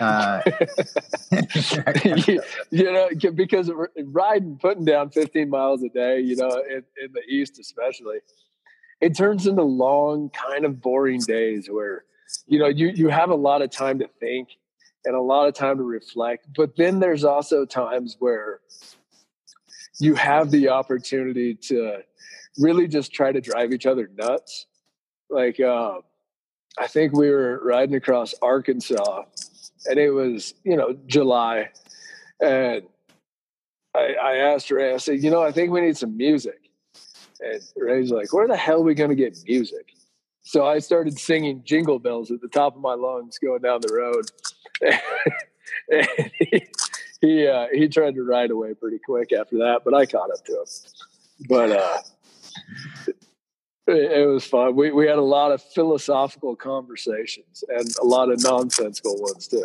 Because riding, putting down 15 miles a day, in the East especially, it turns into long, kind of boring days where, you have a lot of time to think and a lot of time to reflect. But then there's also times where you have the opportunity to really just try to drive each other nuts. Like, I think we were riding across Arkansas, and it was, July. And I asked Ray, I said, I think we need some music. And Ray's like, where the hell are we going to get music? So I started singing Jingle Bells at the top of my lungs going down the road. And he tried to ride away pretty quick after that, but I caught up to him. But it was fun. We had a lot of philosophical conversations and a lot of nonsensical ones too.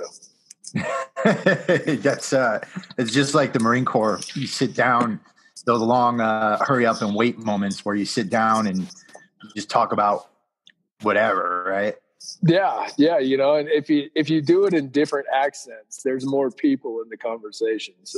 That's it's just like the Marine Corps. You sit down, those long hurry up and wait moments where you sit down and you just talk about whatever, right? Yeah, and if you do it in different accents, there's more people in the conversation. So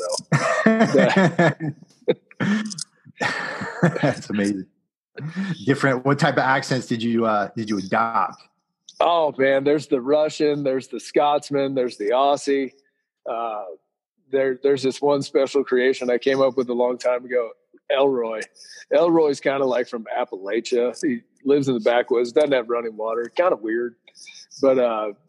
that's amazing. Different. What type of accents did you adopt? Oh man, there's the Russian, there's the Scotsman, there's the Aussie. There's this one special creation I came up with a long time ago, Elroy. Elroy's kind of like from Appalachia. He lives in the backwoods, doesn't have running water. Kind of weird, but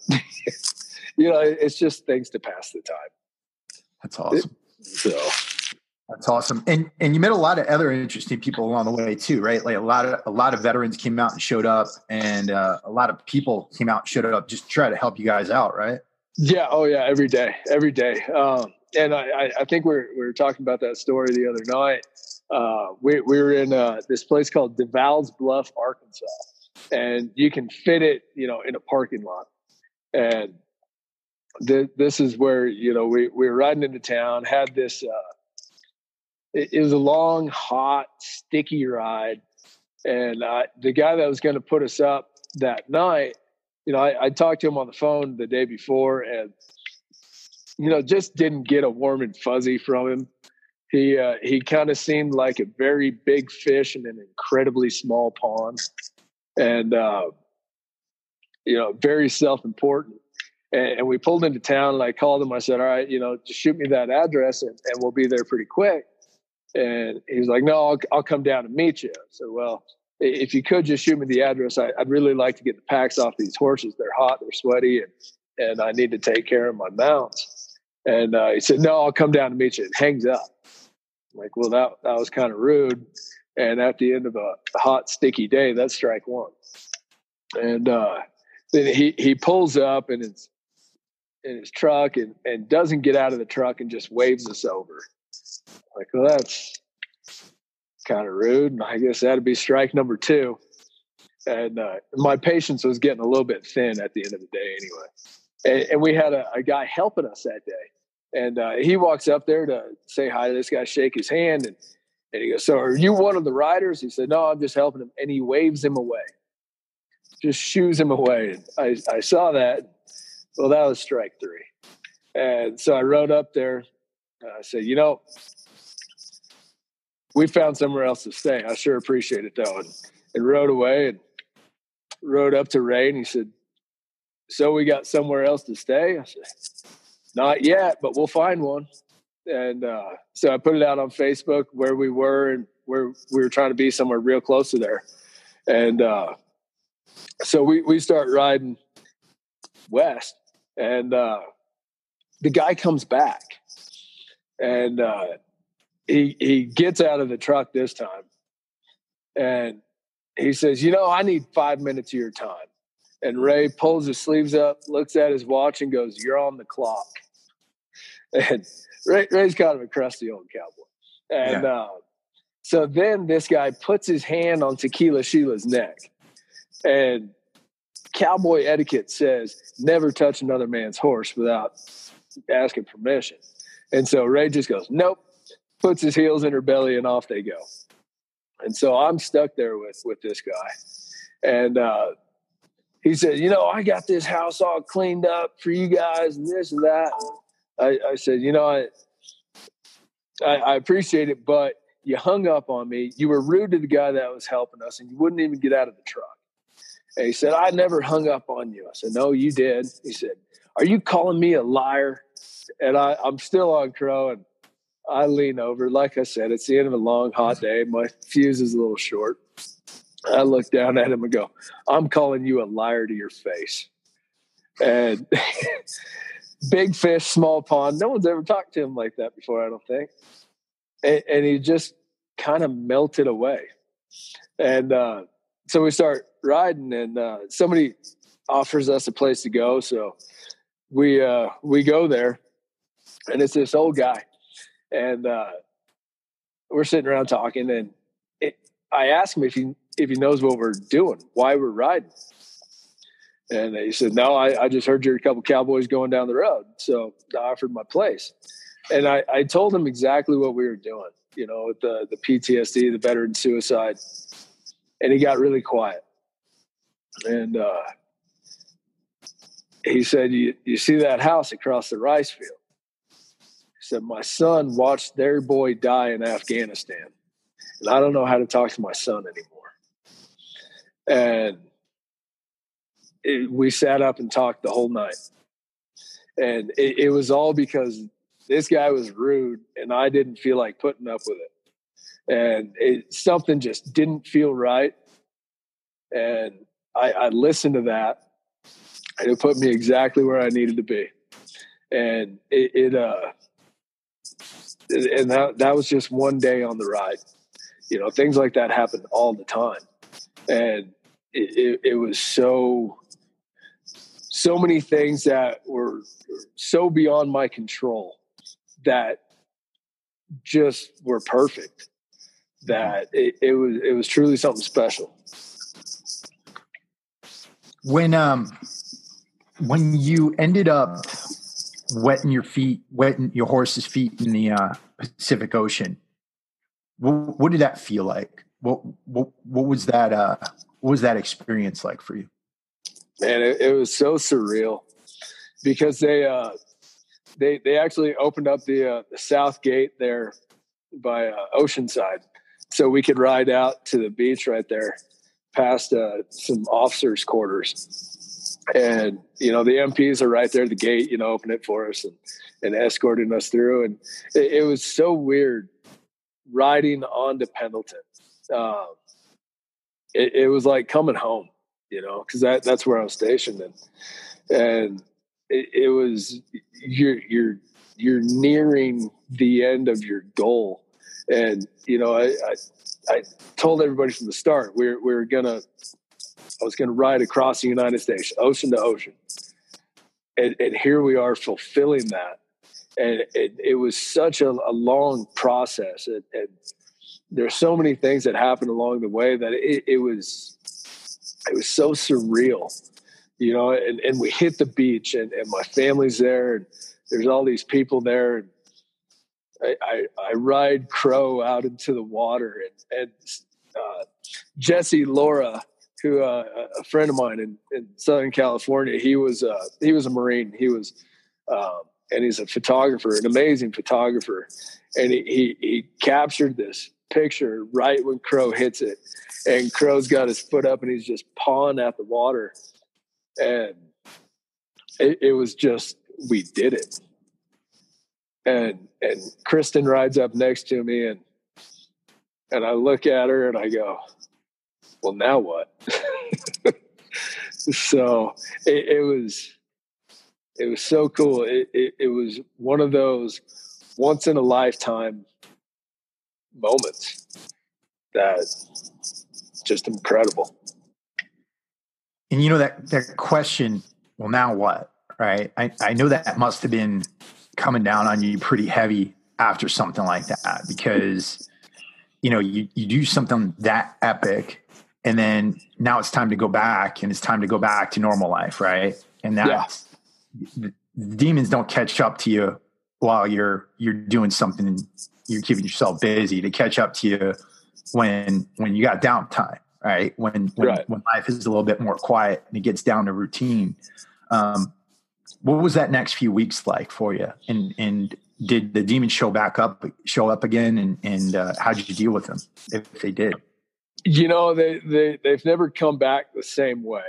it's just things to pass the time. That's awesome. That's awesome. And you met a lot of other interesting people along the way too, right? Like a lot of veterans came out and showed up, and a lot of people came out and showed up just to try to help you guys out, right? Yeah. Oh yeah. Every day. And I think we were talking about that story the other night. We were in this place called DeVal's Bluff, Arkansas, and you can fit it, in a parking lot. And this is where, we were riding into town, had this, it was a long, hot, sticky ride. And the guy that was going to put us up that night, I talked to him on the phone the day before, and, just didn't get a warm and fuzzy from him. He kind of seemed like a very big fish in an incredibly small pond, and, very self-important. And we pulled into town, and I called him. I said, all right, just shoot me that address and we'll be there pretty quick. And he was like, no, I'll come down and meet you. So, well, if you could just shoot me the address, I'd really like to get the packs off these horses. They're hot, they're sweaty, and I need to take care of my mounts. And he said, no, I'll come down and meet you. And hangs up. I'm like, well, that was kind of rude. And at the end of a hot, sticky day, that's strike one. And then he pulls up in his truck and doesn't get out of the truck and just waves us over. Like, well, that's kind of rude. And I guess that'd be strike number two. And my patience was getting a little bit thin at the end of the day anyway. And we had a guy helping us that day. And he walks up there to say hi to this guy, shake his hand. And he goes, so are you one of the riders? He said, no, I'm just helping him. And he waves him away. Just shoos him away. And I saw that. Well, that was strike three. And so I rode up there. I said, we found somewhere else to stay. I sure appreciate it, though. And rode away and rode up to Ray. And he said, so we got somewhere else to stay? I said, not yet, but we'll find one. And so I put it out on Facebook where we were and where we were trying to be somewhere real close to there. And so we start riding west. And the guy comes back. And he gets out of the truck this time. And he says, I need 5 minutes of your time. And Ray pulls his sleeves up, looks at his watch, and goes, you're on the clock. And Ray's kind of a crusty old cowboy. And so then this guy puts his hand on Tequila Sheila's neck. And cowboy etiquette says, never touch another man's horse without asking permission. And so Ray just goes, nope, puts his heels in her belly, and off they go. And so I'm stuck there with this guy. And he said, I got this house all cleaned up for you guys and this and that. I said, I appreciate it, but you hung up on me. You were rude to the guy that was helping us, and you wouldn't even get out of the truck. And he said, I never hung up on you. I said, no, you did. He said, are you calling me a liar? And I'm still on Crow, and I lean over. Like I said, it's the end of a long, hot day. My fuse is a little short. I look down at him and go, I'm calling you a liar to your face. And big fish, small pond. No one's ever talked to him like that before, I don't think. And he just kind of melted away. And so we start riding, and somebody offers us a place to go. So we go there, and it's this old guy. And we're sitting around talking, and I asked him if he knows what we're doing, why we're riding. And he said, no, I just heard you're a couple cowboys going down the road. So I offered my place. And I told him exactly what we were doing, with the PTSD, the veteran suicide. And he got really quiet. And he said, you see that house across the rice field? He said, my son watched their boy die in Afghanistan. And I don't know how to talk to my son anymore. And we sat up and talked the whole night. And it was all because this guy was rude and I didn't feel like putting up with it. And something just didn't feel right. And I listened to that, and it put me exactly where I needed to be. And and that was just one day on the ride. You know, things like that happen all the time. And it was so many things that were so beyond my control that just were perfect, that it was truly something special. When you ended up wetting your horse's feet in the Pacific Ocean, what did that feel like? What was that? What was that experience like for you? Man, it was so surreal, because they actually opened up the south gate there by Oceanside, so we could ride out to the beach right there, past some officers' quarters. And you know, the MPs are right there at the gate, you know, open it for us and escorting us through. And it was so weird riding onto Pendleton. It was like coming home, you know, because that's where I was stationed, and it was you're nearing the end of your goal. And you know, I told everybody from the start I was gonna ride across the United States, ocean to ocean, and here we are fulfilling that. And it was such a long process, and there's so many things that happened along the way that it was so surreal, you know. And we hit the beach, and my family's there, and there's all these people there, and I ride Crow out into the water, and Jesse Laura, who a friend of mine in Southern California, he was a Marine. He was and he's a photographer, an amazing photographer, and he captured this picture right when Crow hits it, and Crow's got his foot up and he's just pawing at the water, and it was just, we did it. And Kristen rides up next to me, and I look at her and I go, well, now what? So it was so cool. It was one of those once in a lifetime moments that just incredible. And you know, that question, well, now what? Right. I know that must have been coming down on you pretty heavy after something like that, because, you know, you do something that epic, and then now it's time to go back, and it's time to go back to normal life. Right. And that's, the demons don't catch up to you while you're doing something, you're keeping yourself busy. To catch up to you when you got downtime, right? When life is a little bit more quiet and it gets down to routine. What was that next few weeks like for you? And did the demons show up again? And how did you deal with them, if they did? You know, they've never come back the same way.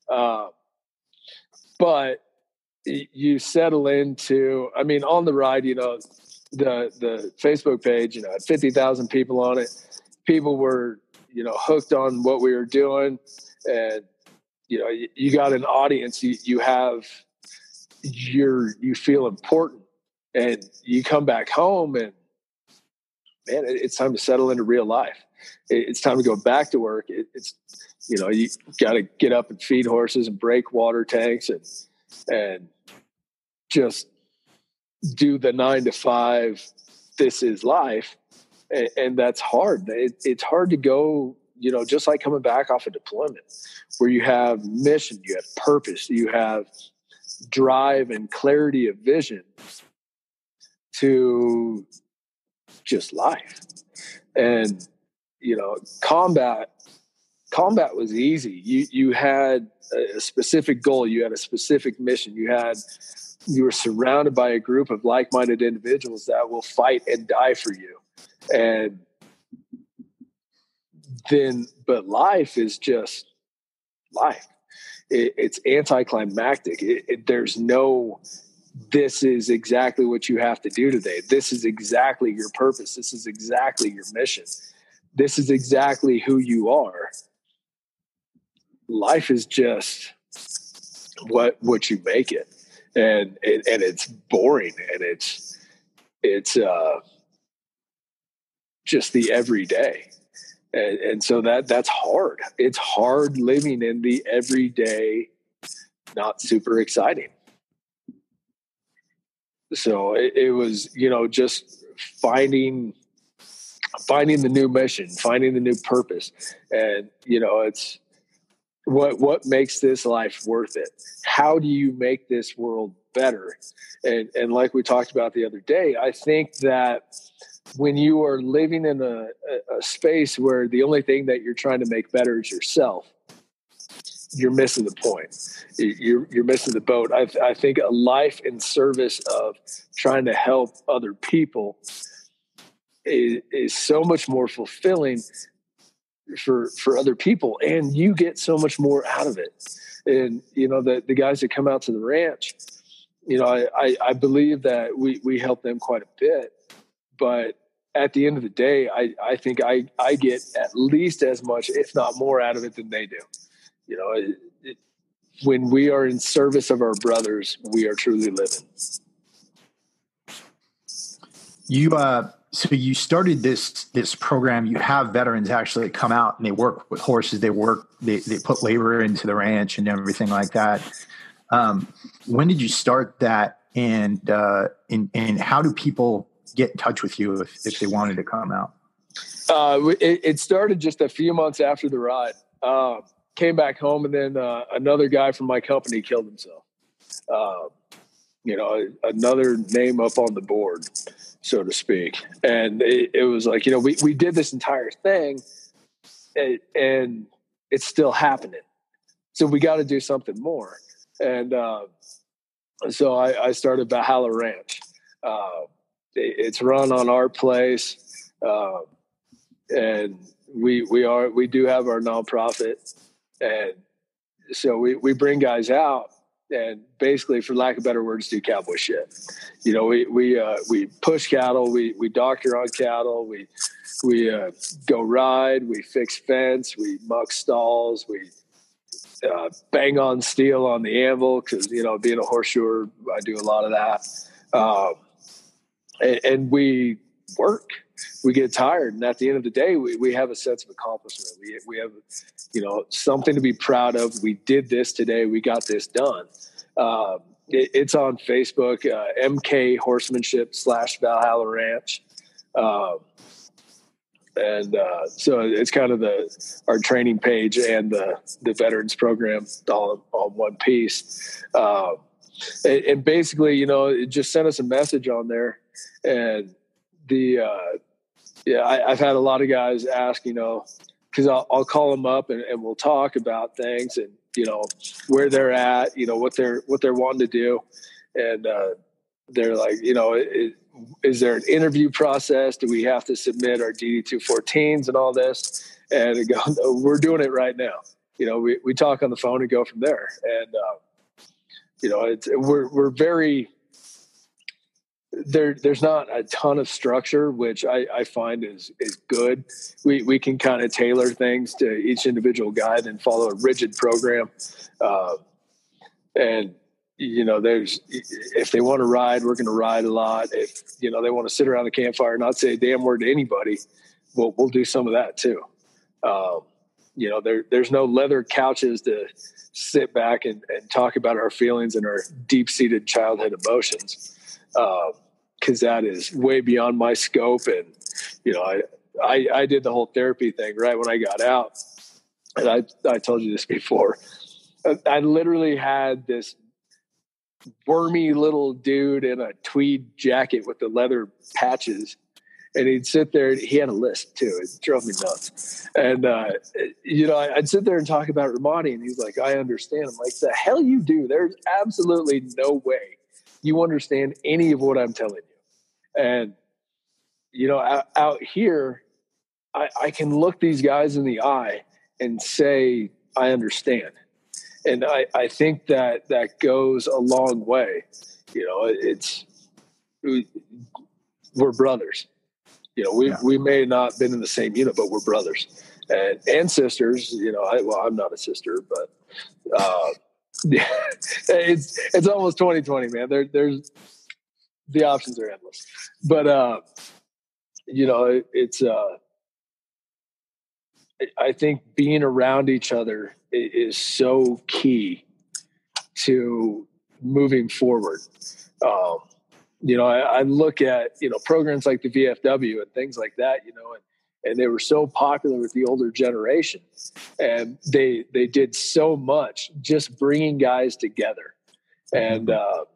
But you settle into, I mean, on the ride, you know, the Facebook page, you know, had 50,000 people on it. People were, you know, hooked on what we were doing. And, you know, you got an audience, you feel important, and you come back home, and man, it's time to settle into real life. It's time to go back to work. It's, you know, you got to get up and feed horses and break water tanks and just do the 9 to 5. This is life. And that's hard. It's hard to go, you know, just like coming back off a deployment, where you have mission, you have purpose, you have drive and clarity of vision, to just life. And, you know, combat was easy. You had a specific goal, you had a specific mission, you were surrounded by a group of like-minded individuals that will fight and die for you. And then, but life is just life. it's anticlimactic. There's no, this is exactly what you have to do today. This is exactly your purpose. This is exactly your mission. This is exactly who you are. Life is just what you make it. And it's boring, and it's just the everyday. And so that's hard. It's hard living in the everyday, not super exciting. So it was, just finding the new mission, finding the new purpose. And, it's what makes this life worth it? How do you make this world better? And like we talked about the other day, I think that when you are living in a space where the only thing that you're trying to make better is yourself, you're missing the point. You're missing the boat. I think a life in service of trying to help other people is so much more fulfilling for other people, and you get so much more out of it. And the guys that come out to the ranch, I believe that we help them quite a bit, but at the end of the day, I think I get at least as much, if not more, out of it than they do. When we are in service of our brothers, we are truly living. So you started this program. You have veterans actually come out and they work with horses. They put labor into the ranch and everything like that. When did you start that? And how do people get in touch with you if they wanted to come out? It started just a few months after the ride. Came back home, and then another guy from my company killed himself. Another name up on the board, so to speak. And it was like, we did this entire thing, and it's still happening. So we got to do something more. And so I started Valhalla Ranch. It's run on our place, and we do have our nonprofit, and so we bring guys out and basically, for lack of better words, do cowboy shit. We push cattle, we doctor on cattle, we go ride, we fix fence, we muck stalls, we bang on steel on the anvil because being a horseshoer, I do a lot of that. And we work, we get tired. And at the end of the day, we have a sense of accomplishment. We have, something to be proud of. We did this today. We got this done. It's on Facebook, MK Horsemanship / Valhalla Ranch. So it's kind of our training page and the veterans program all one piece. And basically, it just sent us a message on there. And I've had a lot of guys ask, because I'll call them up and we'll talk about things and, where they're at, what they're wanting to do. And they're like, is there an interview process? Do we have to submit our DD-214s and all this? And I go, no, we're doing it right now. We talk on the phone and go from there. And, we're very, there's not a ton of structure, which I find is good. We can kind of tailor things to each individual guy and follow a rigid program. And, if they want to ride, we're going to ride a lot. If, they want to sit around the campfire and not say a damn word to anybody, we'll do some of that too. There's no leather couches to sit back and talk about our feelings and our deep-seated childhood emotions. Cause that is way beyond my scope. And, I did the whole therapy thing right when I got out. And I told you this before. I literally had this wormy little dude in a tweed jacket with the leather patches. And he'd sit there and he had a list too. It drove me nuts. And, I'd sit there and talk about Ramadi and he's like, I understand. I'm like, the hell you do? There's absolutely no way you understand any of what I'm telling you. And, out here, I can look these guys in the eye and say, I understand. And I think that goes a long way. We're brothers. We may not have been in the same unit, but we're brothers and sisters. I'm not a sister, but yeah, it's almost 2020, man. There's the options are endless, but I think being around each other is so key to moving forward. I look at, programs like the VFW and things like that, and they were so popular with the older generation, and they did so much just bringing guys together. And,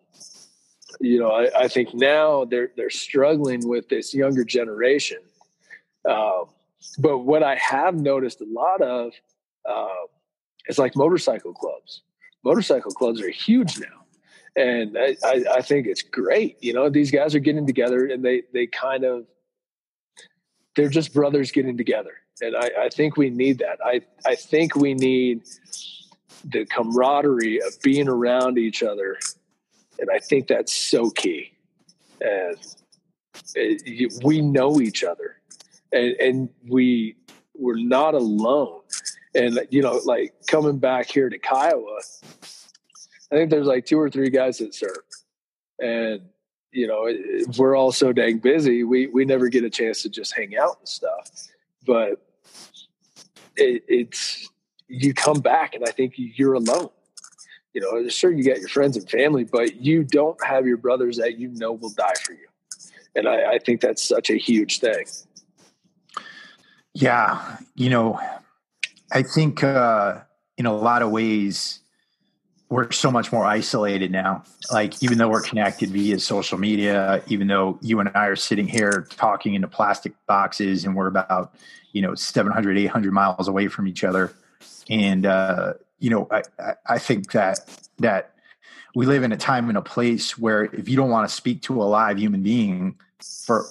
I think now they're struggling with this younger generation. But what I have noticed a lot of is like motorcycle clubs. Motorcycle clubs are huge now. And I think it's great. These guys are getting together, and they're just brothers getting together. And I think we need that. I think we need the camaraderie of being around each other. And I think that's so key. And we know each other, and we're not alone. And, like coming back here to Kiowa, I think there's like 2 or 3 guys that serve, and we're all so dang busy. We never get a chance to just hang out and stuff. But it's you come back, and I think you're alone. Sure, you got your friends and family, but you don't have your brothers that will die for you. And I think that's such a huge thing. Yeah, I think in a lot of ways, we're so much more isolated now. Like, even though we're connected via social media, even though you and I are sitting here talking into plastic boxes, and we're about, 700, 800 miles away from each other. And, I think that we live in a time and a place where if you don't want to speak to a live human being for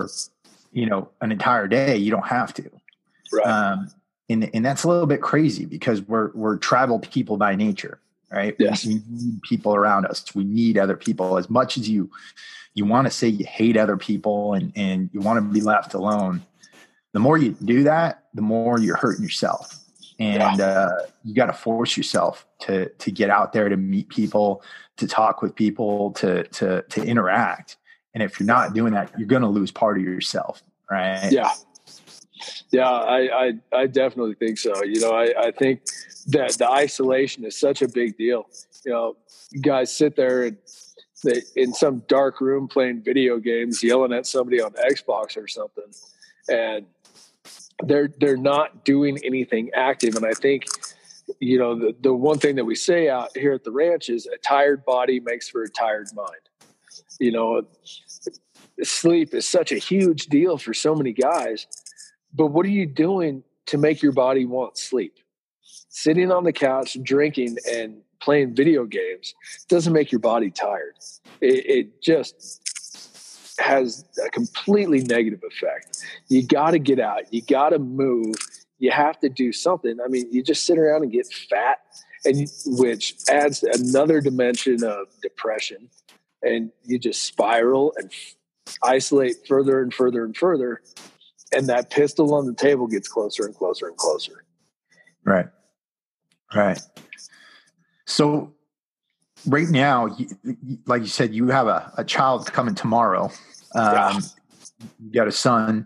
an entire day, you don't have to. Right. And that's a little bit crazy, because we're travel people by nature. Right. Yes. We need people around us. We need other people. As much as you want to say you hate other people and you want to be left alone, the more you do that, the more you're hurting yourself. And you got to force yourself to get out there, to meet people, to talk with people, to interact. And if you're not doing that, you're going to lose part of yourself. Right. Yeah. Yeah. I definitely think so. I think that the isolation is such a big deal. You guys sit there and in some dark room playing video games, yelling at somebody on Xbox or something, and they're not doing anything active. And I think, the one thing that we say out here at the ranch is a tired body makes for a tired mind. Sleep is such a huge deal for so many guys, but what are you doing to make your body want sleep? Sitting on the couch, drinking, and playing video games doesn't make your body tired. It just has a completely negative effect. You got to get out. You got to move. You have to do something. I mean, you just sit around and get fat, which adds another dimension of depression. And you just spiral and isolate further and further and further. And that pistol on the table gets closer and closer and closer. Right. Right. So right now, like you said, you have a child coming tomorrow. You got a son.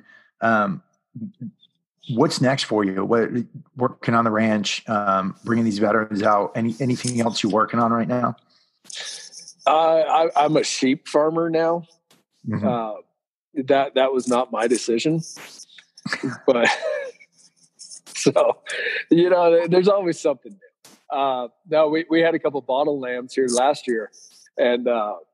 What's next for you? Working on the ranch, bringing these veterans out. Anything else you're working on right now? I'm a sheep farmer now. Mm-hmm. That was not my decision, but so there's always something new. Now we had a couple bottle lambs here last year, and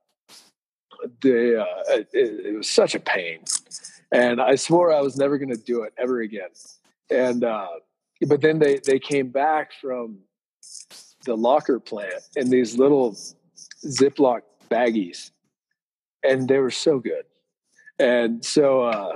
it was such a pain, and I swore I was never going to do it ever again. And but then they came back from the locker plant in these little Ziploc baggies, and they were so good. And so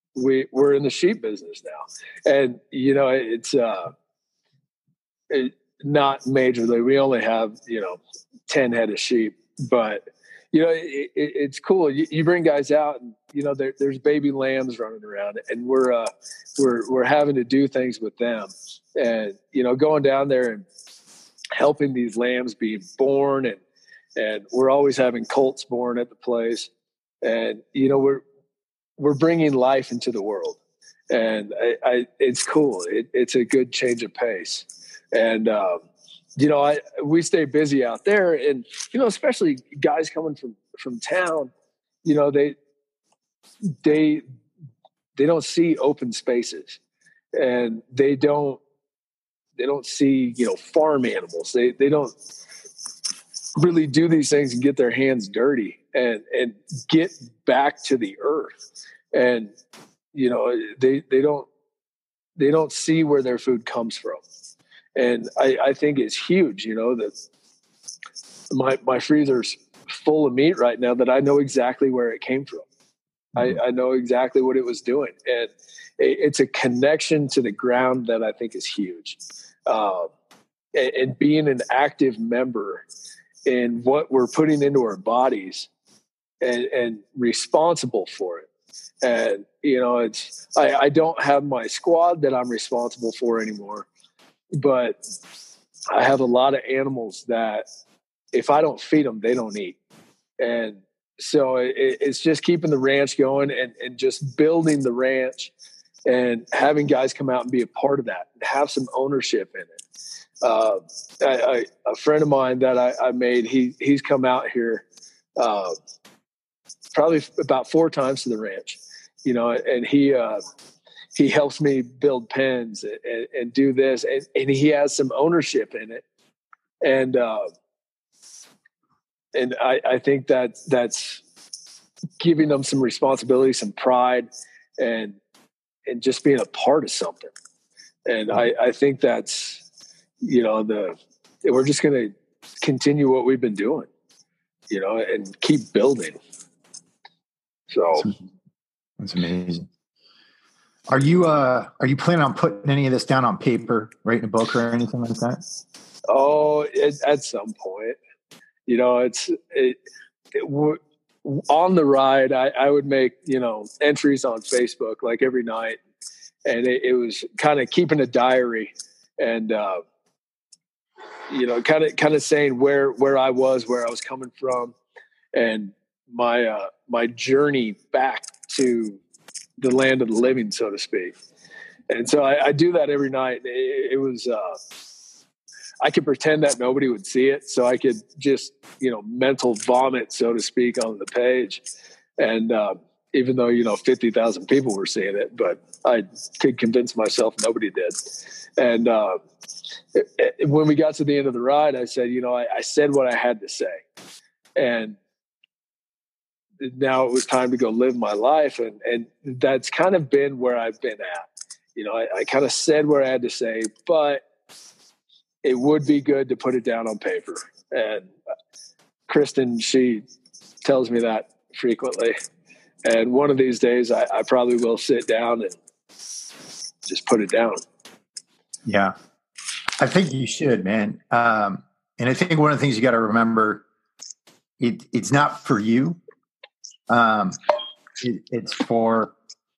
we're in the sheep business now, and it's not majorly. We only have, 10 head of sheep, but it's cool. You bring guys out and, there's baby lambs running around, and we're having to do things with them, and, going down there and helping these lambs be born, and we're always having colts born at the place. And, we're bringing life into the world, and it's cool. It's a good change of pace. And, we stay busy out there, and, especially guys coming from town, they don't see open spaces, and they don't see, farm animals. They don't really do these things and get their hands dirty and get back to the earth. And, they don't see where their food comes from. And I think it's huge, that my freezer's full of meat right now that I know exactly where it came from. I know exactly what it was doing. And it's a connection to the ground that I think is huge. And being an active member in what we're putting into our bodies and responsible for it. And, I don't have my squad that I'm responsible for anymore, but I have a lot of animals that if I don't feed them, they don't eat. And so it's just keeping the ranch going and just building the ranch and having guys come out and be a part of that and have some ownership in it. A friend of mine that I made, he's come out here probably about 4 times to the ranch, and he helps me build pens and do this, and he has some ownership in it. And I think that's giving them some responsibility, some pride, and just being a part of something. And I think that's, we're just going to continue what we've been doing, and keep building. So that's amazing. Are you planning on putting any of this down on paper, writing a book or anything like that? Oh, at some point, on the ride, I would make, entries on Facebook like every night, and it was kind of keeping a diary and, kind of saying where I was, where I was coming from, and my journey back to the land of the living, so to speak. And so I do that every night. It was, I could pretend that nobody would see it, so I could just, mental vomit, so to speak, on the page. And even though, 50,000 people were seeing it, but I could convince myself nobody did. And when we got to the end of the ride, I said, I said what I had to say. And now it was time to go live my life. And that's kind of been where I've been at. I kind of said what I had to say, but it would be good to put it down on paper. And Kristen, she tells me that frequently. And one of these days I probably will sit down and just put it down. Yeah, I think you should, man. And I think one of the things you got to remember, it's not for you. It's for,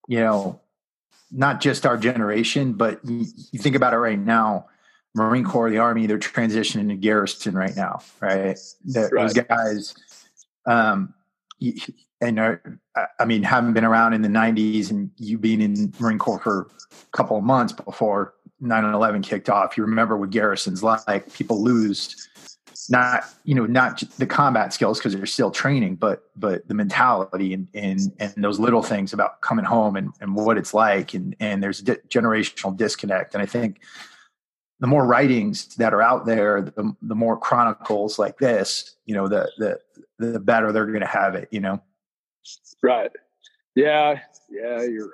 not just our generation, but you think about it right now, Marine Corps, the Army, they're transitioning to garrison right now, right? Those guys, having been around in the 90s and you being in Marine Corps for a couple of months before 9/11 kicked off, you remember what garrison's like. People lose not the combat skills because they're still training, but the mentality and those little things about coming home and what it's like. And there's generational disconnect. And I think the more writings that are out there, the more chronicles like this, the better they're going to have it, Right. Yeah, you're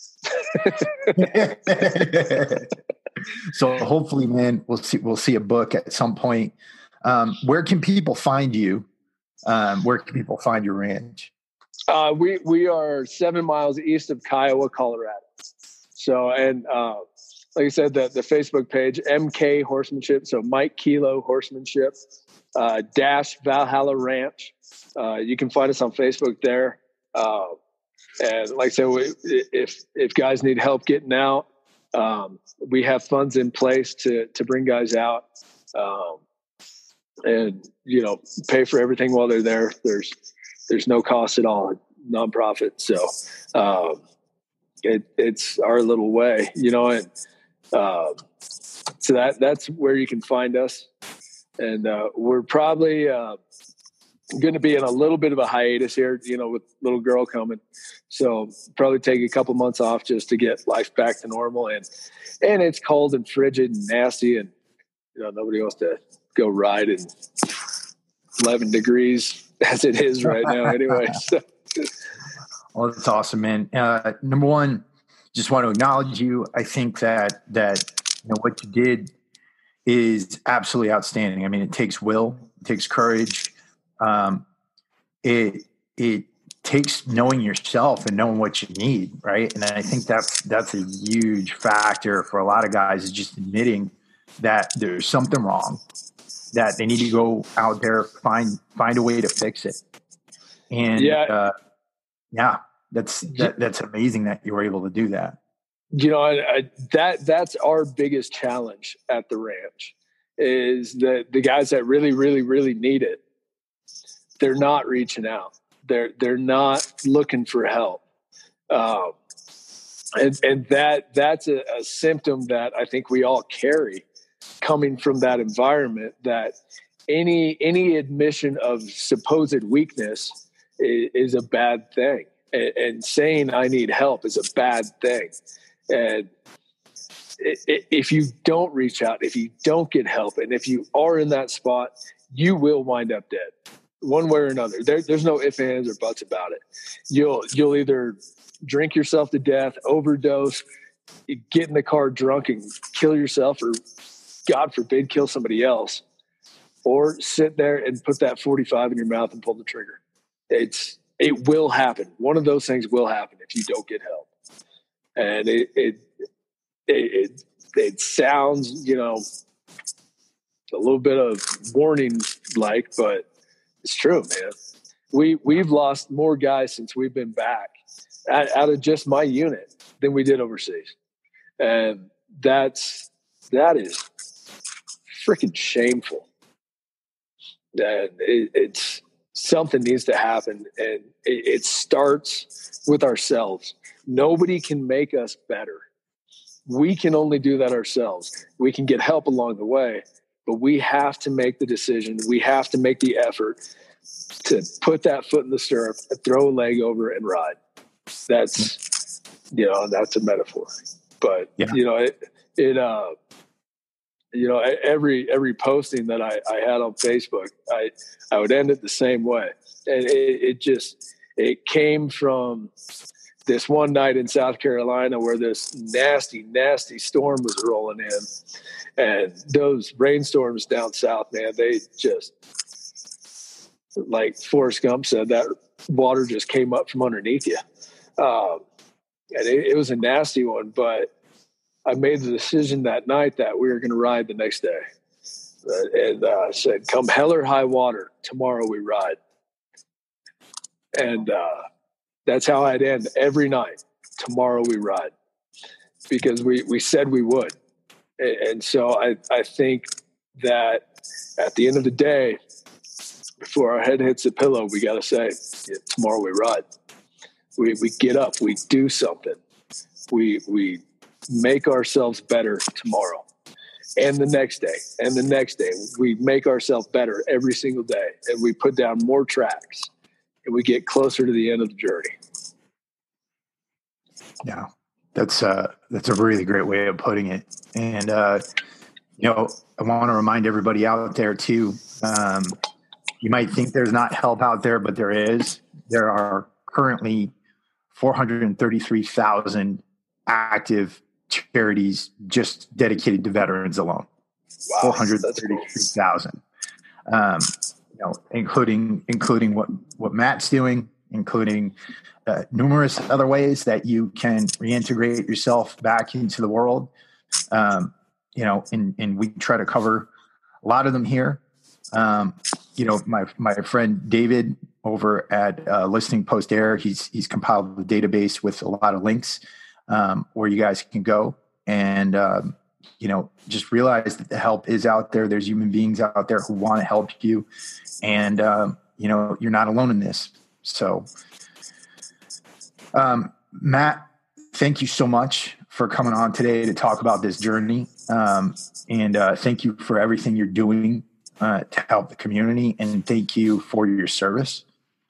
right. So hopefully, man, we'll see a book at some point. Where can people find you? Where can people find your ranch? We are 7 miles east of Kiowa, Colorado. So, and like I said, the Facebook page, MK Horsemanship. So Mike Kilo Horsemanship, dash Valhalla Ranch. You can find us on Facebook there. And like I said, if guys need help getting out, we have funds in place to bring guys out, and pay for everything while they're there. There's no cost at all, nonprofit. So it's our little way, and so that's where you can find us. And we're probably going to be in a little bit of a hiatus here, with little girl coming. So probably take a couple months off just to get life back to normal. And it's cold and frigid and nasty, and nobody wants to go ride in 11 degrees as it is right now anyway. So. Well, that's awesome, man. Number one, just want to acknowledge you. I think that what you did is absolutely outstanding. I mean, it takes will, it takes courage. It takes knowing yourself and knowing what you need, right? And I think that's a huge factor for a lot of guys, is just admitting that there's something wrong, that they need to go out there, find a way to fix it. And that's amazing that you were able to do that. That's our biggest challenge at the ranch, is that the guys that really, really, really need it, they're not reaching out. They're not looking for help. And that's a symptom that I think we all carry, coming from that environment, that any admission of supposed weakness is a bad thing. And saying I need help is a bad thing. And if you don't reach out, if you don't get help, and if you are in that spot, you will wind up dead, one way or another. There's no ifs, ands, or buts about it. You'll either drink yourself to death, overdose, get in the car drunk and kill yourself, or God forbid, kill somebody else, or sit there and put that 45 in your mouth and pull the trigger. It will happen. One of those things will happen if you don't get help. And it sounds, a little bit of warning like, but it's true, man. We've lost more guys since we've been back out of just my unit than we did overseas. And that is freaking shameful. And it's something needs to happen. And it starts with ourselves. Nobody can make us better. We can only do that ourselves. We can get help along the way, but we have to make the decision. We have to make the effort to put that foot in the stirrup, throw a leg over, and ride. That's a metaphor. But every posting that I had on Facebook, I would end it the same way, and it came from this one night in South Carolina where this nasty, nasty storm was rolling in, and those rainstorms down south, man, they just, like Forrest Gump said, that water just came up from underneath you. And it was a nasty one, but I made the decision that night that we were going to ride the next day, and said, come hell or high water, tomorrow we ride. And that's how I'd end every night. Tomorrow we ride, because we said we would. And so I think that at the end of the day, before our head hits the pillow, we got to say, tomorrow we ride. We get up, we do something. We make ourselves better tomorrow, and the next day, and the next day. We make ourselves better every single day, and we put down more tracks, and we get closer to the end of the journey. Yeah, that's a really great way of putting it. And I want to remind everybody out there too. You might think there's not help out there, but there is. There are currently 433,000 active charities just dedicated to veterans alone. Wow, 433,000. Including what Matt's doing, including numerous other ways that you can reintegrate yourself back into the world. And we try to cover a lot of them here. My friend David over at Listening Post Air, he's compiled the database with a lot of links where you guys can go and, just realize that the help is out there. There's human beings out there who want to help you. And, you're not alone in this. So, Matt, thank you so much for coming on today to talk about this journey. And thank you for everything you're doing to help the community. And thank you for your service.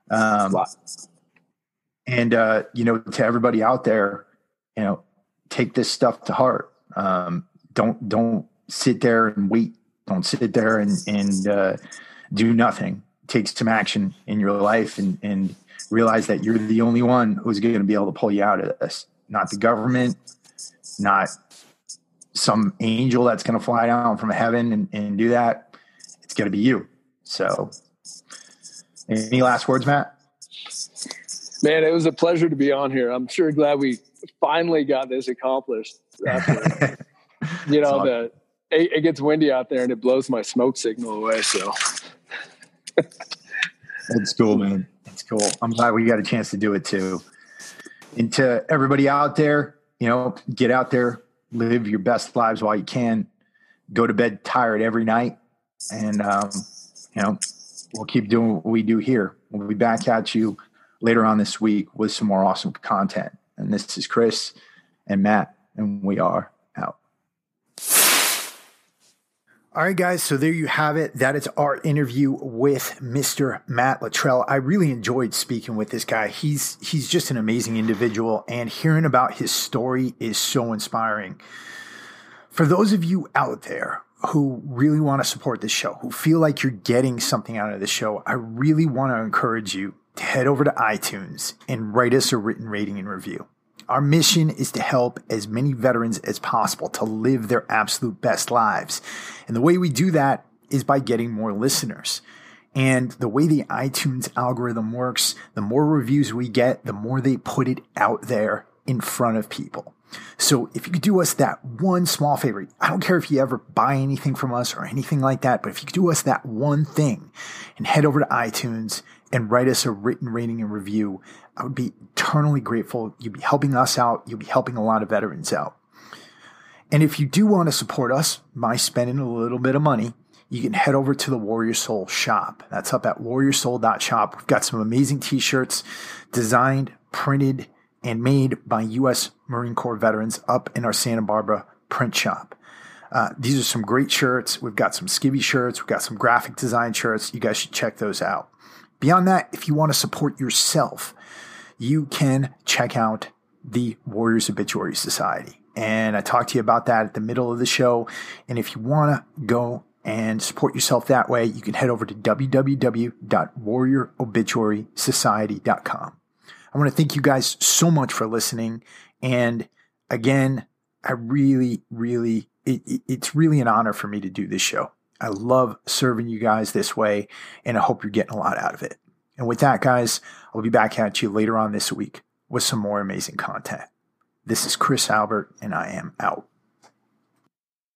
And to everybody out there, take this stuff to heart. Don't sit there and wait. Don't sit there and do nothing. Take some action in your life and realize that you're the only one who's going to be able to pull you out of this. Not the government, not some angel that's going to fly down from heaven and do that. It's going to be you. So any last words, Matt? Man, it was a pleasure to be on here. I'm sure glad we finally got this accomplished. It gets windy out there and it blows my smoke signal away. So it's cool, man. It's cool. I'm glad we got a chance to do it too. And to everybody out there, get out there, live your best lives while you can. Go to bed tired every night. And, we'll keep doing what we do here. We'll be back at you later on this week with some more awesome content. And this is Chris and Matt, and we are out. All right, guys. So there you have it. That is our interview with Mr. Matt Luttrell. I really enjoyed speaking with this guy. He's just an amazing individual, and hearing about his story is so inspiring. For those of you out there who really want to support this show, who feel like you're getting something out of the show, I really want to encourage you to head over to iTunes and write us a written rating and review. Our mission is to help as many veterans as possible to live their absolute best lives. And the way we do that is by getting more listeners. And the way the iTunes algorithm works, the more reviews we get, the more they put it out there in front of people. So if you could do us that one small favor, I don't care if you ever buy anything from us or anything like that, but if you could do us that one thing and head over to iTunes and write us a written rating and review, I would be eternally grateful. You'd be helping us out. You'll be helping a lot of veterans out. And if you do want to support us by spending a little bit of money, you can head over to the Warrior Soul shop. That's up at warriorsoul.shop. We've got some amazing t-shirts designed, printed, and made by U.S. Marine Corps veterans up in our Santa Barbara print shop. These are some great shirts. We've got some skivvy shirts. We've got some graphic design shirts. You guys should check those out. Beyond that, if you want to support yourself, you can check out the Warriors Obituary Society. And I talked to you about that at the middle of the show. And if you want to go and support yourself that way, you can head over to www.warriorobituarysociety.com. I want to thank you guys so much for listening. And again, I really, it's really an honor for me to do this show. I love serving you guys this way, and I hope you're getting a lot out of it. And with that, guys, I'll be back at you later on this week with some more amazing content. This is Chris Albert, and I am out.